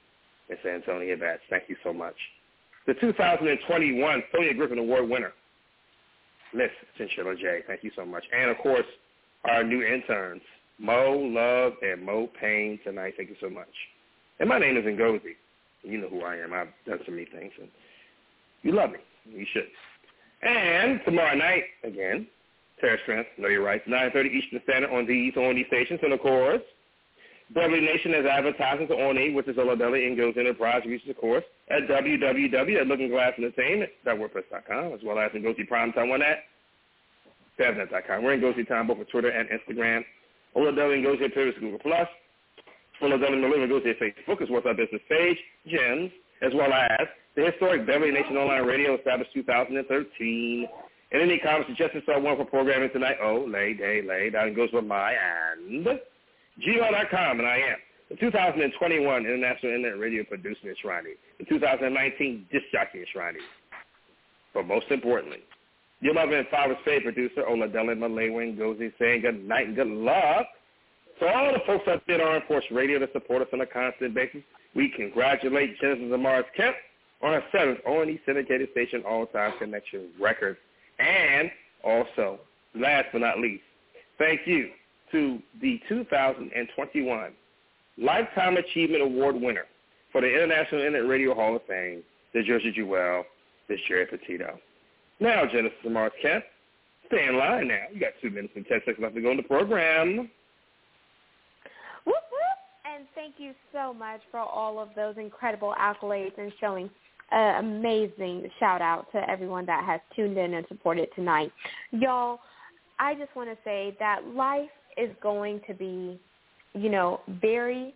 Miss Antonia Batts. Thank you so much. The two thousand twenty-one Sonia Griffin Award winner, Miss Chinchilla J. Thank you so much. And, of course, our new interns, Mo Love and Mo Payne tonight. Thank you so much. And my name is Ngozi. You know who I am. I've done so many things. And you love me. You should. And tomorrow night, again, Terror Strength, Know Your Rights, nine thirty Eastern Standard on these, on these stations. And, of course, Beverly Nation has advertising to O N E, which is Ola Belly Ingo's Enterprise, reaches, of course, at w w w dot looking glass entertainment dot wordpress dot com, as well as Ngozi Primetime on that, Devnet dot com. We're in Ngozi Time both for Twitter and Instagram. Ola Belly Ngozi appears to Google Plus. Ola Belly Ngozi at Facebook, as well as our business page, Gems, as well as the historic Beverly Nation Online Radio established two thousand thirteen. And any comments, suggestions, so one for programming tonight, oh, lay, day, lay, that goes with my and gmail dot com, and I am the two thousand twenty-one International Internet Radio Producer in Shrine, the two thousand nineteen Disc Jockey in Shrine. But most importantly, your loving and father's favorite producer, Oladele Malewa Ngozi, saying good night and good luck. So all the folks out there on Armed Force Radio that support us on a constant basis, we congratulate Genesis Amaris Kemp on her seventh O N E syndicated station All-Time Connection record. And also, last but not least, thank you to the two thousand twenty-one Lifetime Achievement Award winner for the International Internet Radio Hall of Fame, the Jersey Jewel, Miss Jerry Petito. Now, Genesis Amaris Kemp, stay in line now. You got two minutes and ten seconds left to go in the program. Whoop, whoop. And thank you so much for all of those incredible accolades and showing an amazing shout-out to everyone that has tuned in and supported tonight. Y'all, I just want to say that life is going to be, you know, very,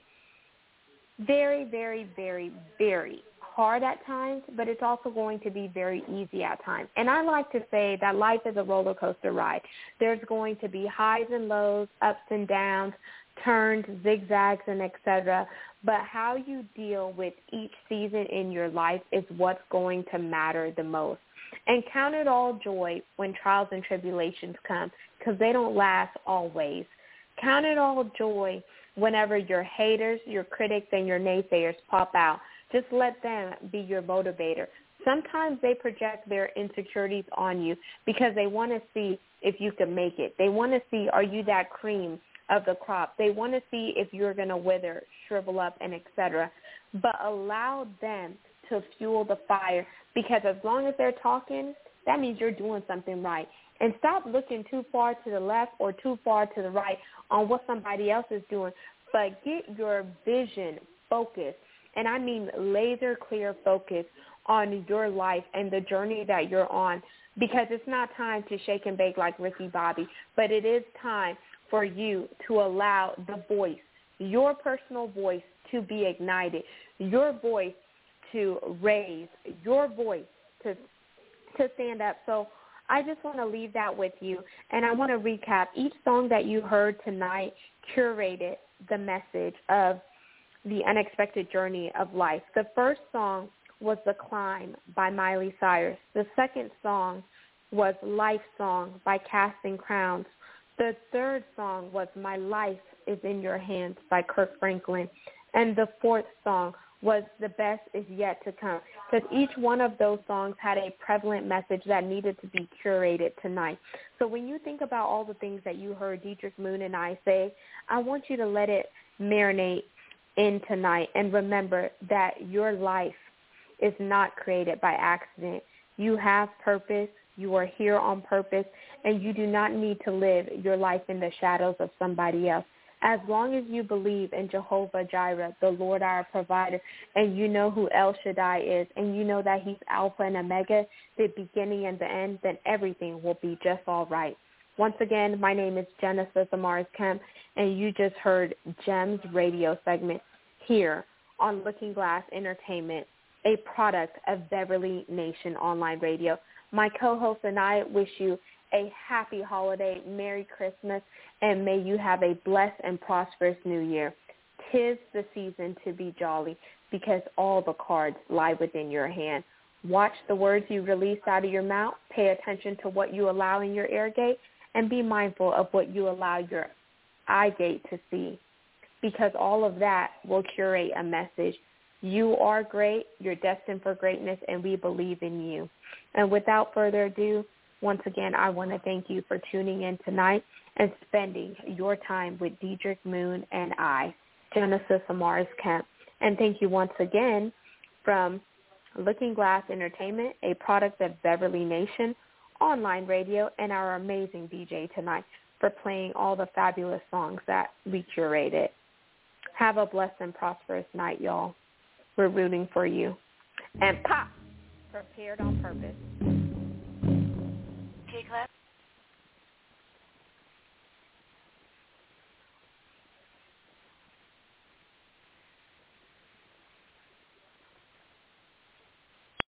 very, very, very, very hard at times, but it's also going to be very easy at times. And I like to say that life is a roller coaster ride. There's going to be highs and lows, ups and downs, turns, zigzags, and et cetera. But how you deal with each season in your life is what's going to matter the most. And count it all joy when trials and tribulations come, because they don't last always. Count it all joy whenever your haters, your critics, and your naysayers pop out. Just let them be your motivator. Sometimes they project their insecurities on you because they want to see if you can make it. They want to see, are you that cream of the crop? They want to see if you're going to wither, shrivel up, and et cetera. But allow them to fuel the fire, because as long as they're talking, that means you're doing something right. And stop looking too far to the left or too far to the right on what somebody else is doing, but get your vision focused, and I mean laser clear focus on your life and the journey that you're on, because it's not time to shake and bake like Ricky Bobby, but it is time for you to allow the voice, your personal voice, to be ignited, your voice to raise, your voice to to stand up. So I just want to leave that with you, and I want to recap. Each song that you heard tonight curated the message of the unexpected journey of life. The first song was The Climb by Miley Cyrus. The second song was Life Song by Casting Crowns. The third song was My Life is in Your Hands by Kirk Franklin. And the fourth song was The Best Is Yet to Come, because each one of those songs had a prevalent message that needed to be curated tonight. So when you think about all the things that you heard Dietrich Moon and I say, I want you to let it marinate in tonight, and remember that your life is not created by accident. You have purpose. You are here on purpose, and you do not need to live your life in the shadows of somebody else. As long as you believe in Jehovah Jireh, the Lord our provider, and you know who El Shaddai is, and you know that he's Alpha and Omega, the beginning and the end, then everything will be just all right. Once again, my name is Genesis Amaris Kemp, and you just heard Gems radio segment here on Looking Glass Entertainment, a product of Beverly Nation Online Radio. My co-host and I wish you a happy holiday, Merry Christmas, and may you have a blessed and prosperous new year. 'Tis the season to be jolly, because all the cards lie within your hand. Watch the words you release out of your mouth, pay attention to what you allow in your ear gate, and be mindful of what you allow your eye gate to see, because all of that will curate a message. You are great. You're destined for greatness, and we believe in you. And without further ado, once again, I want to thank you for tuning in tonight and spending your time with Diedrich Moon and I, Genesis Amaris Kemp. And thank you once again from Looking Glass Entertainment, a product of Beverly Nation Online Radio, and our amazing D J tonight for playing all the fabulous songs that we curated. Have a blessed and prosperous night, y'all. We're rooting for you. And pop, prepared on purpose. Okay, clap.